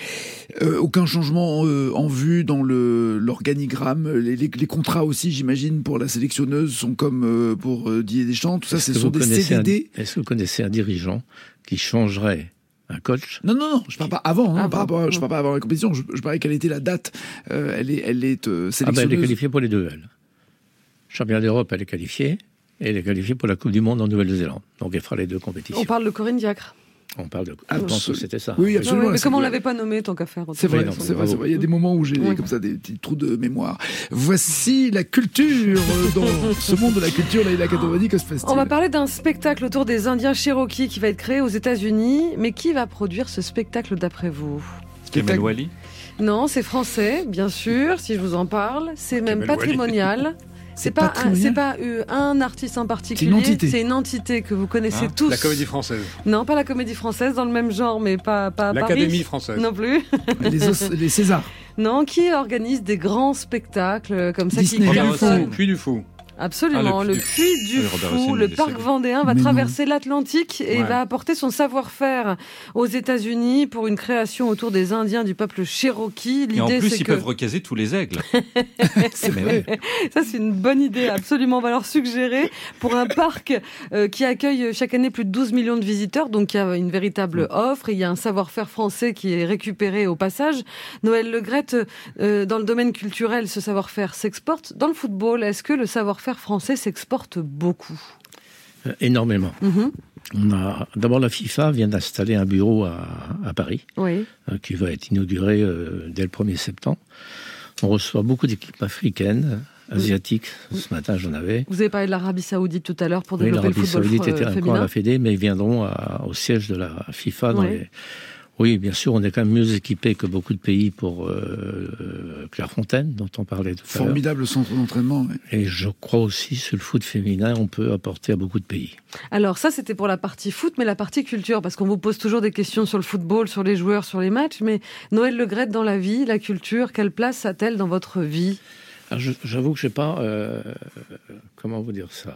Euh, aucun changement euh, en vue dans le l'organigramme. Les, les, les contrats aussi, j'imagine, pour la sélectionneuse sont comme euh, pour euh, Didier Deschamps. Tout ça, Est-ce ce que sont vous des connaissez C D D. un- Est-ce que vous connaissez un dirigeant qui changerait un coach? Non, non, non, je parle pas avant. Hein, Avant. par rapport à- je parle pas avant la compétition. Je, je parlais quelle était la date. Euh, elle est, elle est euh, Ah ben, sélectionneuse. elle est qualifiée pour les deux, elle. Championnat d'Europe, elle est qualifiée, et elle est qualifiée pour la Coupe du Monde en Nouvelle-Zélande. Donc elle fera les deux compétitions. On parle de Corinne Diacre. On parle de... Absolument. Je pense que c'était ça. Oui, Non, absolument. mais c'est comme on vrai. l'avait pas nommé, tant qu'à faire. C'est vrai, Oui, non, c'est vrai, bravo. c'est vrai. Il y a des moments où j'ai Oui. comme ça des petits trous de mémoire. Voici la culture euh, dans ce monde de la culture. Là, Katovani, que se passe-t-il? On va parler d'un spectacle autour des Indiens Cherokee qui va être créé aux États-Unis. Mais qui va produire ce spectacle d'après vous? Kamel Wally. Non, c'est français, bien sûr, si je vous en parle. C'est même Kamel Wally. patrimonial. C'est pas, un, patrimonial c'est pas euh, un artiste en particulier. C'est une entité. C'est une entité que vous connaissez Hein, tous. La comédie française. Non, pas la comédie française, dans le même genre, mais pas, pas à Paris. L'Académie française. Non plus. les, os- les Césars. Non, qui organise des grands spectacles euh, comme ça Disney. qui Puy Robert du cartonnent. Fou. Puy du Fou. Absolument, Ah, le le Puy du Oui, Robert Fou, Hossein, le il est parc célèbre. vendéen va Mais non. traverser l'Atlantique et Ouais. va apporter son savoir-faire aux États-Unis pour une création autour des Indiens du peuple Cherokee. Et en L'idée, plus, c'est ils que peuvent recaser tous les aigles. C'est Mais vrai. ça, c'est une bonne idée. Absolument, on va leur suggérer pour un parc euh, qui accueille chaque année plus de douze millions de visiteurs. Donc, il y a une véritable offre et il y a un savoir-faire français qui est récupéré au passage. Noël Le Graët, euh, dans le domaine culturel, ce savoir-faire s'exporte. Dans le football, est-ce que le savoir-faire français s'exporte beaucoup? Euh, énormément. Mhm. On a d'abord la FIFA vient d'installer un bureau à, à Paris Oui. euh, qui va être inauguré euh, dès le premier septembre. On reçoit beaucoup d'équipes africaines, asiatiques. Ce matin, j'en avais. Vous avez parlé de l'Arabie Saoudite tout à l'heure pour Oui, développer le l'Arabie football Saoudite fr- était encore à féminin. la Fédé, mais ils viendront à- au siège de la FIFA. Dans Oui. les... Oui, bien sûr, on est quand même mieux équipé que beaucoup de pays pour euh, Clairefontaine, dont on parlait tout à l'heure. Formidable centre d'entraînement. ouais. Et je crois aussi, sur le foot féminin, on peut apporter à beaucoup de pays. Alors ça, c'était pour la partie foot, mais la partie culture, parce qu'on vous pose toujours des questions sur le football, sur les joueurs, sur les matchs, mais Noël Le Graët, dans la vie, la culture, quelle place a-t-elle dans votre vie? Alors, je- j'avoue que je sais pas, euh, comment vous dire ça.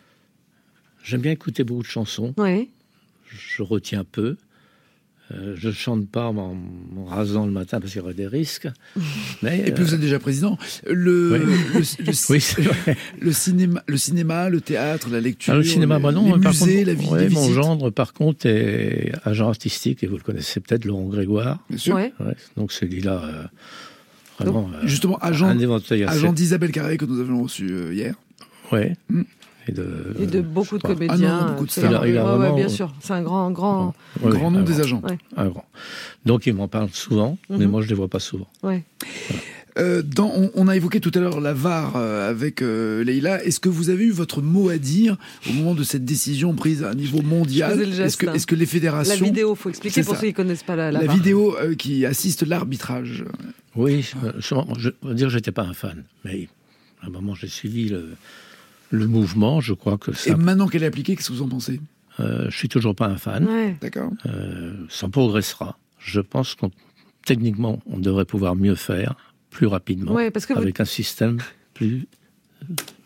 J'aime bien écouter beaucoup de chansons, Oui. je retiens peu. Euh, je ne chante pas en en rasant le matin parce qu'il y aurait des risques. Mais, Et puis vous êtes déjà président. Le, Oui. le, le- Oui, c'est vrai. le cinéma, le cinéma, le théâtre, la lecture, Ah, le cinéma, les, bah non, les par musées, contre, la vie, ouais, les mon visites. gendre, par contre, est agent artistique, et vous le connaissez peut-être, Laurent Grégoire. Bien sûr. Ouais. Ouais, donc celui-là, euh, vraiment, euh, Justement, agent, un éventail assez- agent d'Isabelle Carré que nous avions reçu euh, hier. Ouais. Mm. Et de, Et de beaucoup de je sais pas. comédiens. Ah non, beaucoup de absolument. stars. Il a- il a Ouais, ouais, vraiment- bien sûr. C'est un grand, grand. Ouais, Grand ouais, nom un des grand. agents. Ouais. Un grand. Donc il m'en parle souvent, mais Mhm. moi je ne les vois pas souvent. Ouais. Euh, dans, on, on a évoqué tout à l'heure la V A R euh, avec euh, Leïla. Est-ce que vous avez eu votre mot à dire au moment de cette décision prise à un niveau Je mondial? faisais le geste, Est-ce que, là. est-ce que les La fédérations, vidéo, faut expliquer C'est pour ça. ceux qui connaissent pas la, la, la V A R. vidéo euh, qui assiste l'arbitrage? Oui, euh, je, je veux dire, j'étais pas un fan, mais à un moment j'ai suivi le, le mouvement. Je crois que ça. Et maintenant qu'elle est appliquée, qu'est-ce que vous en pensez? Euh, je suis toujours pas un fan. Ouais. D'accord. Euh, ça progressera. Je pense qu'on techniquement on devrait pouvoir mieux faire, plus rapidement, Ouais, parce que vous- avec un système plus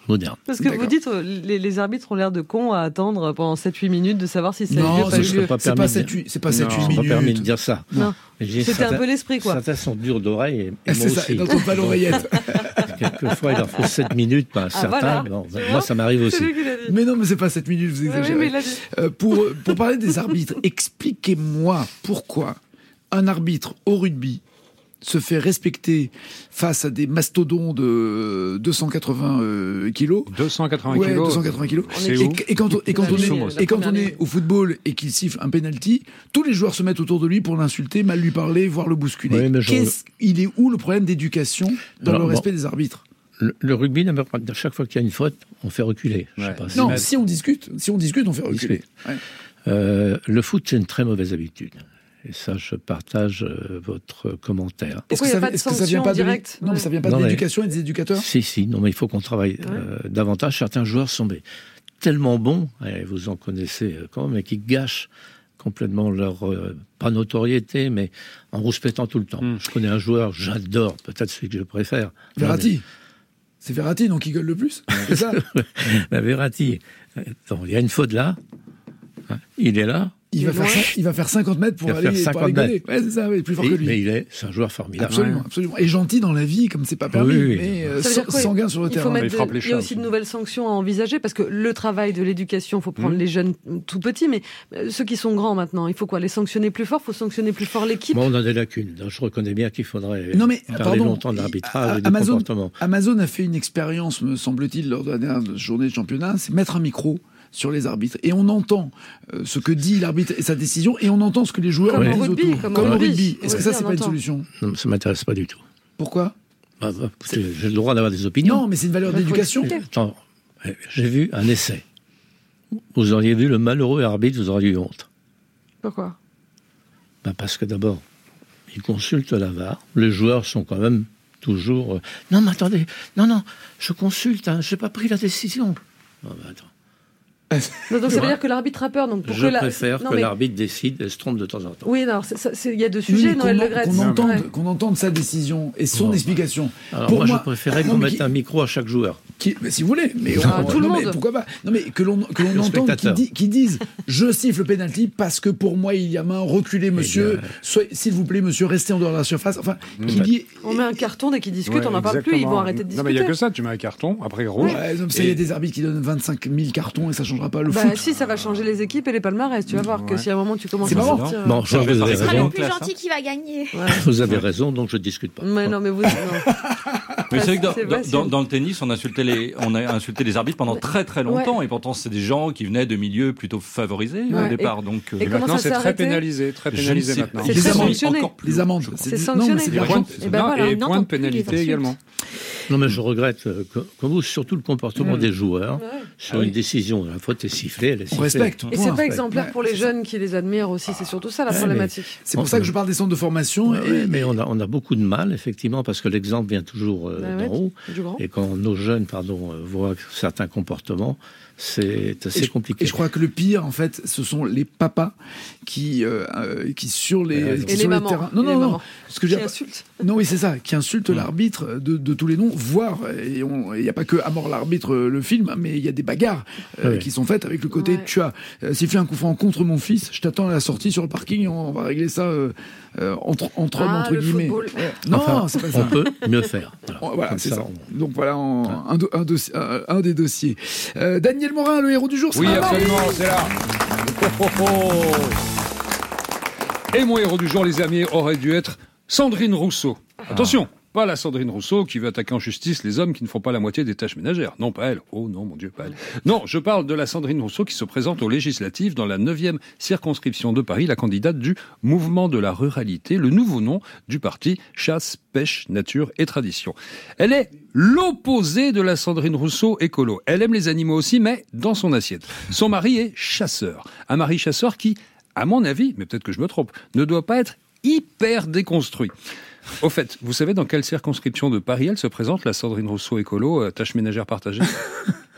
moderne. Parce que vous dites, euh, les, les arbitres ont l'air de cons à attendre pendant sept huit minutes de savoir si ça a eu lieu Non, ou ça pas eu serait lieu. pas c'est permis pas de sept dire. huit c'est pas sept Non, huit c'est minutes. pas permis de dire ça. Non. J'ai C'était certains- un peu l'esprit, quoi. Certains sont durs d'oreille, et, et Ah, moi c'est ça, aussi. et n'entendent pas l'oreillette. Quelquefois, il leur faut sept minutes, pas certains. voilà. mais bon, Tu moi, vois, ça m'arrive C'est aussi. lui qui l'a dit. Mais non, mais c'est pas sept minutes, vous Oui, oui, exagérez. mais il l'a dit. Euh, pour, pour parler des arbitres, expliquez-moi pourquoi un arbitre au rugby se fait respecter face à des mastodons de deux cent quatre-vingts euh, kilos. deux cent quatre-vingts Ouais, kilos. deux cent quatre-vingts kilos. C'est Et, où et quand on, et quand on Nous sommes est, au- et quand la on première est au football et qu'il siffle un penalty, tous les joueurs se mettent autour de lui pour l'insulter, mal lui parler, voire le bousculer. Oui, mais je- Qu'est-ce- il est où le problème d'éducation dans Alors, le bon. respect des arbitres? Le, le rugby, n'aime pas- chaque fois qu'il y a une faute, on fait reculer. Je sais Ouais. pas si- Non, mais- si on discute, si on discute, on fait reculer. Ouais. Euh, le foot, c'est une très mauvaise habitude. Et ça, je partage euh, votre commentaire. Est-ce Pourquoi que il y a ça, pas de est-ce que ça vient sanction pas de l'é- directe Non, mais ça vient pas Non, de mais- l'éducation et des éducateurs? Si, si, non, mais il faut qu'on travaille euh, davantage. Certains joueurs sont mais, tellement bons, et vous en connaissez euh, quand même, mais qui gâchent complètement leur, euh, pas notoriété, mais en rouspétant tout le temps. Mm. Je connais un joueur, j'adore, peut-être celui que je préfère. Verratti. C'est Verratti, donc, qui gueule le plus? C'est ça? Mais Verratti, euh, attends, il y a une faute là, hein, il est là, Il va, Il est faire, loin. cin- il va faire cinquante mètres pour Il va aller, faire pour cinquante aller gueuler. Ouais, c'est ça, oui, plus fort et- que lui. mais il est, c'est un joueur formidable. Absolument, absolument. Et gentil dans la vie, comme c'est pas permis, Oui, oui. mais euh, Ça veut dire sang- quoi sanguin sur le Il faut terrain. mettre il frappe de- les il y a chats aussi aussi. de nouvelles sanctions à envisager parce que le travail de l'éducation, il faut prendre les jeunes tout petits, mais euh, ceux qui sont grands maintenant, il faut quoi? Les sanctionner plus fort? Il faut sanctionner plus fort l'équipe? Bon, on a des lacunes. Donc, je reconnais bien qu'il faudrait Non, mais, parler pardon, longtemps de l'arbitrage et du Amazon, comportement. Amazon a fait une expérience, me semble-t-il, lors de la dernière journée de championnat, c'est mettre un micro sur les arbitres. Et on entend euh, ce que dit l'arbitre et sa décision, et on entend ce que les joueurs Comme disent au rugby, autour. comme Comme au au rugby. rugby. Est-ce Au que ça, rugby, c'est on pas une entend. solution? Non, ça m'intéresse pas du tout. Pourquoi? Bah, bah, écoutez, j'ai le droit d'avoir des opinions. Non, mais c'est une valeur Bah, faut d'éducation. expliquer. Attends, j'ai vu un essai. Vous auriez vu le malheureux arbitre, vous auriez eu honte. Pourquoi? Ben parce que d'abord, il consulte la V A R. Les joueurs sont quand même toujours... euh, non, mais attendez, non, non, je consulte, hein, j'ai pas pris la décision. Non, mais attends. Donc, donc ça veut dire que l'arbitre a peur. Donc pour Je que la- préfère Non, que mais- l'arbitre décide et se trompe de temps en temps. Oui, alors c'est- c'est- il y a deux Oui, sujets, mais Noël qu'on Le Graët. qu'on entende, Ouais. qu'on entende sa décision et son Bon, explication. Alors Pour moi, moi- je préférais non, qu'on mais mette qui- un micro à chaque joueur. Qui- mais si vous voulez, mais Ah, on- tout le non, mais monde. pourquoi pas? Non mais que l'on que l'on Le entende qui, spectateur. dit- qui disent je siffle le penalty parce que pour moi il y a main, reculez monsieur, bien, soyez- s'il vous plaît monsieur, restez en dehors de la surface. Enfin, qu'il y ait- On met un carton dès qu'ils discutent, Ouais, on n'en parle plus, ils vont exactement. arrêter de Non, discuter. mais il n'y a que ça, tu mets un carton, après rouge. Ouais, donc ça, il y a Et- des arbitres qui donnent vingt-cinq mille cartons et ça changera pas le Bah foot. si, ça va changer les équipes et les palmarès. Tu vas voir que Ouais. si à un moment tu commences C'est à marrant. sortir... Bon, je Ça vous fait avez partie Ce sera raison. le plus classe, gentil qui va gagner. Ouais. Vous avez raison, donc je discute pas. Mais non, mais vous... non. Mais c'est vrai que dans, C'est dans- facile. dans- dans le tennis, on insultait les, on a insulté les arbitres pendant très très longtemps, et pourtant c'est des gens qui venaient de milieux plutôt favorisés Ouais. au départ. Donc, euh, Et Et comment maintenant, ça c'est s'est très arrêté pénalisé, très je ne pénalisé sais maintenant. pas. C'est Les très amendes, sanctionné. encore plus Les haut, amendes, je crois. C'est du- sanctionné. non, mais c'est de Et l'argent. point, Et ben non, voilà, et on point n'entend de plus les pénalité insultes. également. Non, mais je regrette, euh, que- comme vous, surtout le comportement des joueurs. Sur Ah oui. une décision, la faute est sifflée, elle est On sifflée. respecte. Et Point. c'est pas exemplaire Ouais, pour les c'est ça. jeunes qui les admirent aussi, c'est surtout ça la Ouais, problématique. C'est pour ça que je parle des centres de formation. Ouais, et- ouais, mais on a, on a beaucoup de mal, effectivement, parce que l'exemple vient toujours euh, Bah d'en ouais, haut. du grand. Et quand nos jeunes, pardon, euh, voient certains comportements, c'est assez Et je- compliqué. Et je crois que le pire, en fait, ce sont les papas qui, euh, euh, qui sur les, Et qui les sur les mamans. terrains. Non, Et les non, non. mamans. Ce que j'ai Qui insultent. Non, oui, c'est ça, qui insulte l'arbitre de, de tous les noms, voire, et il n'y a pas que à mort l'arbitre, euh, le film, hein, mais il y a des bagarres euh, Oui. qui sont faites avec le côté Ouais. tu as euh, sifflé un coup franc contre mon fils, je t'attends à la sortie sur le parking, on, on va régler ça euh, euh, entre, entre hommes, Ah, entre le guillemets. football. Ouais. Non, Enfin, c'est pas on ça. peut mieux faire. Voilà, Oh, voilà, Comme c'est ça, ça. on- Donc voilà, en- un, do- un, dossi- un- un des dossiers. Euh, Daniel Morin, le héros du jour, c'est Oui, maintenant. absolument, c'est là. Oh, oh, oh. Et mon héros du jour, les amis, aurait dû être Sandrine Rousseau. Attention, pas la Sandrine Rousseau qui veut attaquer en justice les hommes qui ne font pas la moitié des tâches ménagères. Non, pas elle. Oh non, mon Dieu, pas elle. Non, je parle de la Sandrine Rousseau qui se présente aux législatives dans la neuvième circonscription de Paris, la candidate du Mouvement de la Ruralité, le nouveau nom du parti Chasse, Pêche, Nature et Tradition. Elle est l'opposé de la Sandrine Rousseau écolo. Elle aime les animaux aussi, mais dans son assiette. Son mari est chasseur. Un mari chasseur qui, à mon avis, mais peut-être que je me trompe, ne doit pas être hyper déconstruit. Au fait, vous savez dans quelle circonscription de Paris elle se présente, la Sandrine Rousseau écolo, euh, tâche ménagère partagée?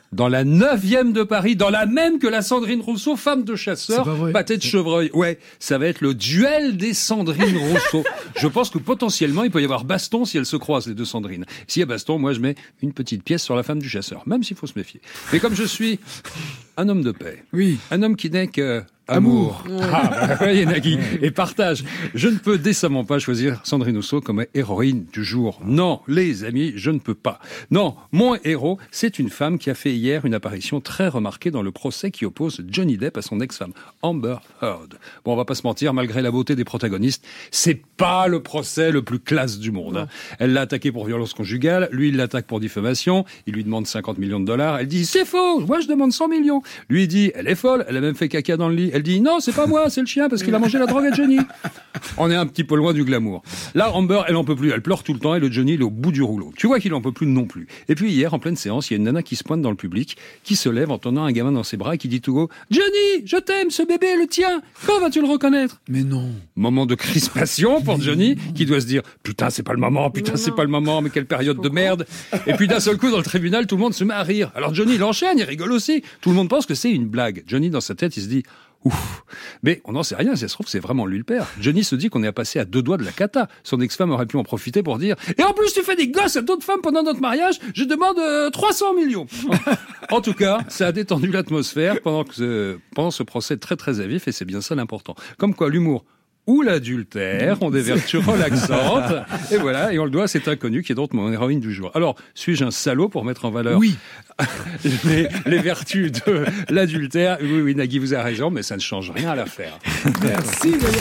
dans la neuvième de Paris, dans la même que la Sandrine Rousseau, femme de C'est chasseur, pas vrai. pâté de chevreuil. Ouais, ça va être le duel des Sandrine Rousseau. Je pense que potentiellement, il peut y avoir baston si elles se croisent, les deux Sandrine. S'il y a baston, moi, je mets une petite pièce sur la femme du chasseur, même s'il faut se méfier. Mais comme je suis un homme de paix, Oui. un homme qui n'est que amour, ah, bah, voyez, Nagui, et partage, je ne peux décemment pas choisir Sandrine Rousseau comme héroïne du jour. Non, les amis, je ne peux pas. Non, mon héros, c'est une femme qui a fait hier une apparition très remarquée dans le procès qui oppose Johnny Depp à son ex-femme, Amber Heard. Bon, on va pas se mentir, malgré la beauté des protagonistes, c'est pas le procès le plus classe du monde. Hein. Elle l'a attaqué pour violence conjugale, lui il l'attaque pour diffamation, il lui demande cinquante millions de dollars, elle dit c'est faux, moi je demande cent millions. Lui il dit elle est folle, elle a même fait caca dans le lit. Elle dit non, c'est pas moi, c'est le chien parce qu'il a mangé la drogue à Johnny. On est un petit peu loin du glamour. Là, Amber, elle en peut plus, elle pleure tout le temps et le Johnny, il est au bout du rouleau. Tu vois qu'il en peut plus non plus. Et puis hier, en pleine séance, il y a une nana qui se pointe dans le public, qui se lève en tenant un gamin dans ses bras et qui dit tout haut « Johnny, je t'aime, ce bébé est le tien. Quand vas-tu le reconnaître ?» Mais non. Moment de crispation pour Johnny, qui doit se dire « Putain, c'est pas le moment, putain, Mais c'est non. pas le moment, mais quelle période de merde. » Et puis d'un seul coup, dans le tribunal, tout le monde se met à rire. Alors Johnny, il enchaîne, il rigole aussi. Tout le monde pense que c'est une blague. Johnny, dans sa tête, il se dit ouf. Mais on n'en sait rien, si ça se trouve, c'est vraiment lui le père. Johnny se dit qu'on est passé à deux doigts de la cata. Son ex-femme aurait pu en profiter pour dire « Et en plus, tu fais des gosses à d'autres femmes pendant notre mariage, je demande euh, trois cents millions. » En tout cas, ça a détendu l'atmosphère pendant, que ce, pendant ce procès très très à vif, et c'est bien ça l'important. Comme quoi, l'humour ou l'adultère ont des vertus relaxantes. Et voilà, et on le doit à cet inconnu qui est donc mon héroïne du jour. Alors, suis-je un salaud pour mettre en valeur Oui. les, les vertus de l'adultère? Oui, oui, Nagui, vous avez raison, mais ça ne change rien à l'affaire. Merci, Valérie.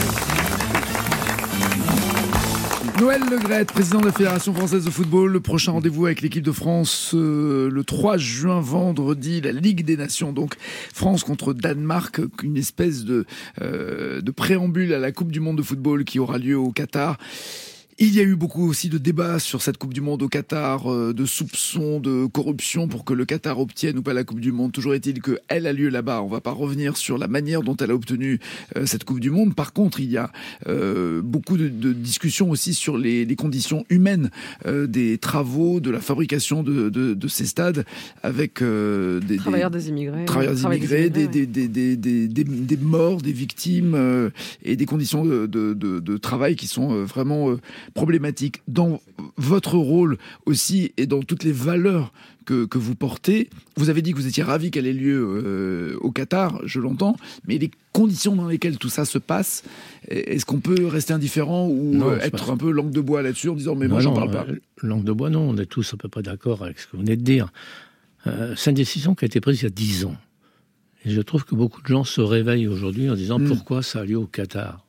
Noël Le Graët, président de la Fédération française de football. Le prochain rendez-vous avec l'équipe de France euh, le trois juin, vendredi, la Ligue des Nations. Donc France contre Danemark, une espèce de, euh, de préambule à la Coupe du Monde de football qui aura lieu au Qatar. Il y a eu beaucoup aussi de débats sur cette Coupe du Monde au Qatar, euh, de soupçons de corruption pour que le Qatar obtienne ou pas la Coupe du Monde. Toujours est-il qu'elle a lieu là-bas. On ne va pas revenir sur la manière dont elle a obtenu euh, cette Coupe du Monde. Par contre, il y a euh, beaucoup de, de discussions aussi sur les, les conditions humaines euh, des travaux, de la fabrication de, de, de ces stades avec euh, des Travailleurs des, des immigrés. travailleurs Travail immigrés, des, immigrés, des, des, des, des, des, des morts, des victimes euh, et des conditions de, de, de, de travail qui sont euh, vraiment euh, problématiques. Dans votre rôle aussi et dans toutes les valeurs que, que vous portez, vous avez dit que vous étiez ravi qu'elle ait lieu euh, au Qatar, je l'entends, mais les conditions dans lesquelles tout ça se passe, est-ce qu'on peut rester indifférent ou Non, euh, je être pense- un peu langue de bois là-dessus en disant mais Non, moi j'en non, parle pas? euh, Langue de bois, non, on est tous à peu près d'accord avec ce que vous venez de dire. Euh, c'est une décision qui a été prise il y a dix ans. Et je trouve que beaucoup de gens se réveillent aujourd'hui en disant Mm. pourquoi ça a lieu au Qatar.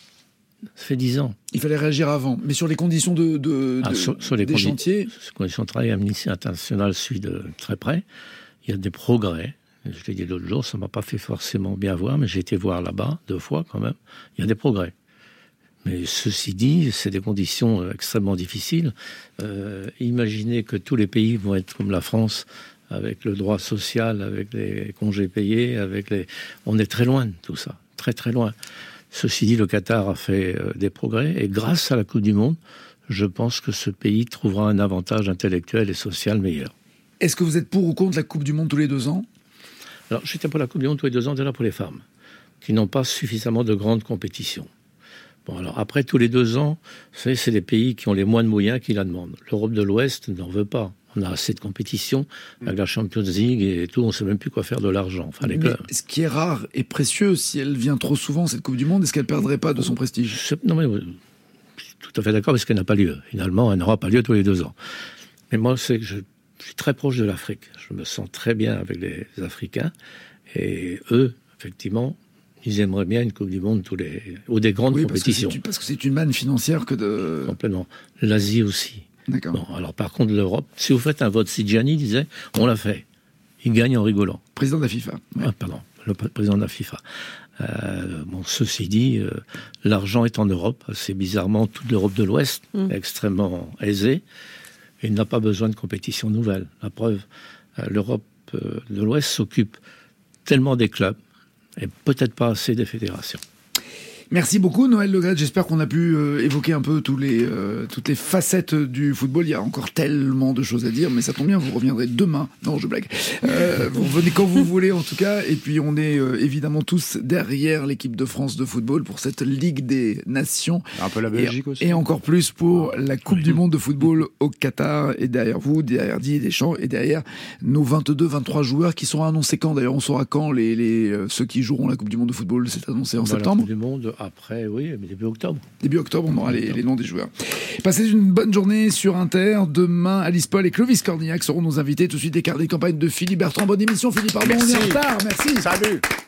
Ça fait dix ans. Il fallait réagir avant, mais sur les conditions de, de, Ah, de- sur, sur les des condi- chantiers, sur les conditions de travail, Amnesty International suit de très près. Il y a des progrès. Je l'ai dit l'autre jour, ça ne m'a pas fait forcément bien voir, mais j'ai été voir là-bas deux fois quand même. Il y a des progrès. Mais ceci dit, c'est des conditions euh, extrêmement difficiles. Euh, imaginez que tous les pays vont être comme la France, avec le droit social, avec les congés payés, avec les... On est très loin de tout ça, très très loin. Ceci dit, le Qatar a fait euh, des progrès, et grâce à la Coupe du Monde, je pense que ce pays trouvera un avantage intellectuel et social meilleur. est-ce que vous êtes pour ou contre la Coupe du Monde tous les deux ans? Alors, j'étais pour la Coupe du Monde tous les deux ans, déjà pour les femmes, qui n'ont pas suffisamment de grandes compétitions. Bon, alors après, tous les deux ans, vous savez, c'est les pays qui ont les moins de moyens qui la demandent. L'Europe de l'Ouest n'en veut pas. On a assez de compétitions avec la Champions League et tout, on ne sait même plus quoi faire de l'argent. Enfin, les Mais clubs. ce qui est rare et précieux, si elle vient trop souvent, cette Coupe du Monde, est-ce qu'elle perdrait pas de son prestige? Je- Non, mais euh, je suis tout à fait d'accord, parce qu'elle n'a pas lieu. Finalement, elle n'aura pas lieu tous les deux ans. Mais moi, c'est que je suis très proche de l'Afrique. Je me sens très bien avec les Africains. Et eux, effectivement, ils aimeraient bien une Coupe du Monde tous les... ou des grandes Oui, parce que compétitions. c'est une- parce que c'est une manne financière que de... Complètement. L'Asie aussi. D'accord. Bon, alors par contre, l'Europe, si vous faites un vote, si Gianni disait, on l'a fait. Il gagne en rigolant. Président de la FIFA. Ouais. Ah, pardon, le p- président de la FIFA. Euh, bon, ceci dit, euh, l'argent est en Europe. C'est bizarrement toute l'Europe de l'Ouest, Mm. extrêmement aisée. Et il n'a pas besoin de compétition nouvelle. La preuve, euh, l'Europe euh, de l'Ouest s'occupe tellement des clubs et peut-être pas assez des fédérations. Merci beaucoup Noël Le Graët, j'espère qu'on a pu euh, évoquer un peu tous les, euh, toutes les facettes du football. Il y a encore tellement de choses à dire, mais ça tombe bien, vous reviendrez demain. Non, je blague. Euh, vous venez quand vous voulez en tout cas, et puis on est euh, évidemment tous derrière l'équipe de France de football pour cette Ligue des Nations. Un peu la Belgique et, aussi. Et encore plus pour la Coupe du Monde de football au Qatar, et derrière vous, derrière Didier Deschamps, et derrière nos vingt-deux vingt-trois joueurs qui seront annoncés quand d'ailleurs, on saura quand les, les, euh, ceux qui joueront la Coupe du Monde de football, c'est annoncé en Bah, septembre. La Coupe du Monde, après, oui, mais début octobre. Début octobre, on aura les, les noms des joueurs. Passez une bonne journée sur Inter. Demain, Alice Paul et Clovis Cornillac seront nos invités. Tout de suite, des carnets de campagne de Philippe Bertrand. Bonne émission, Philippe. Pardon, on est en retard. Merci. Salut.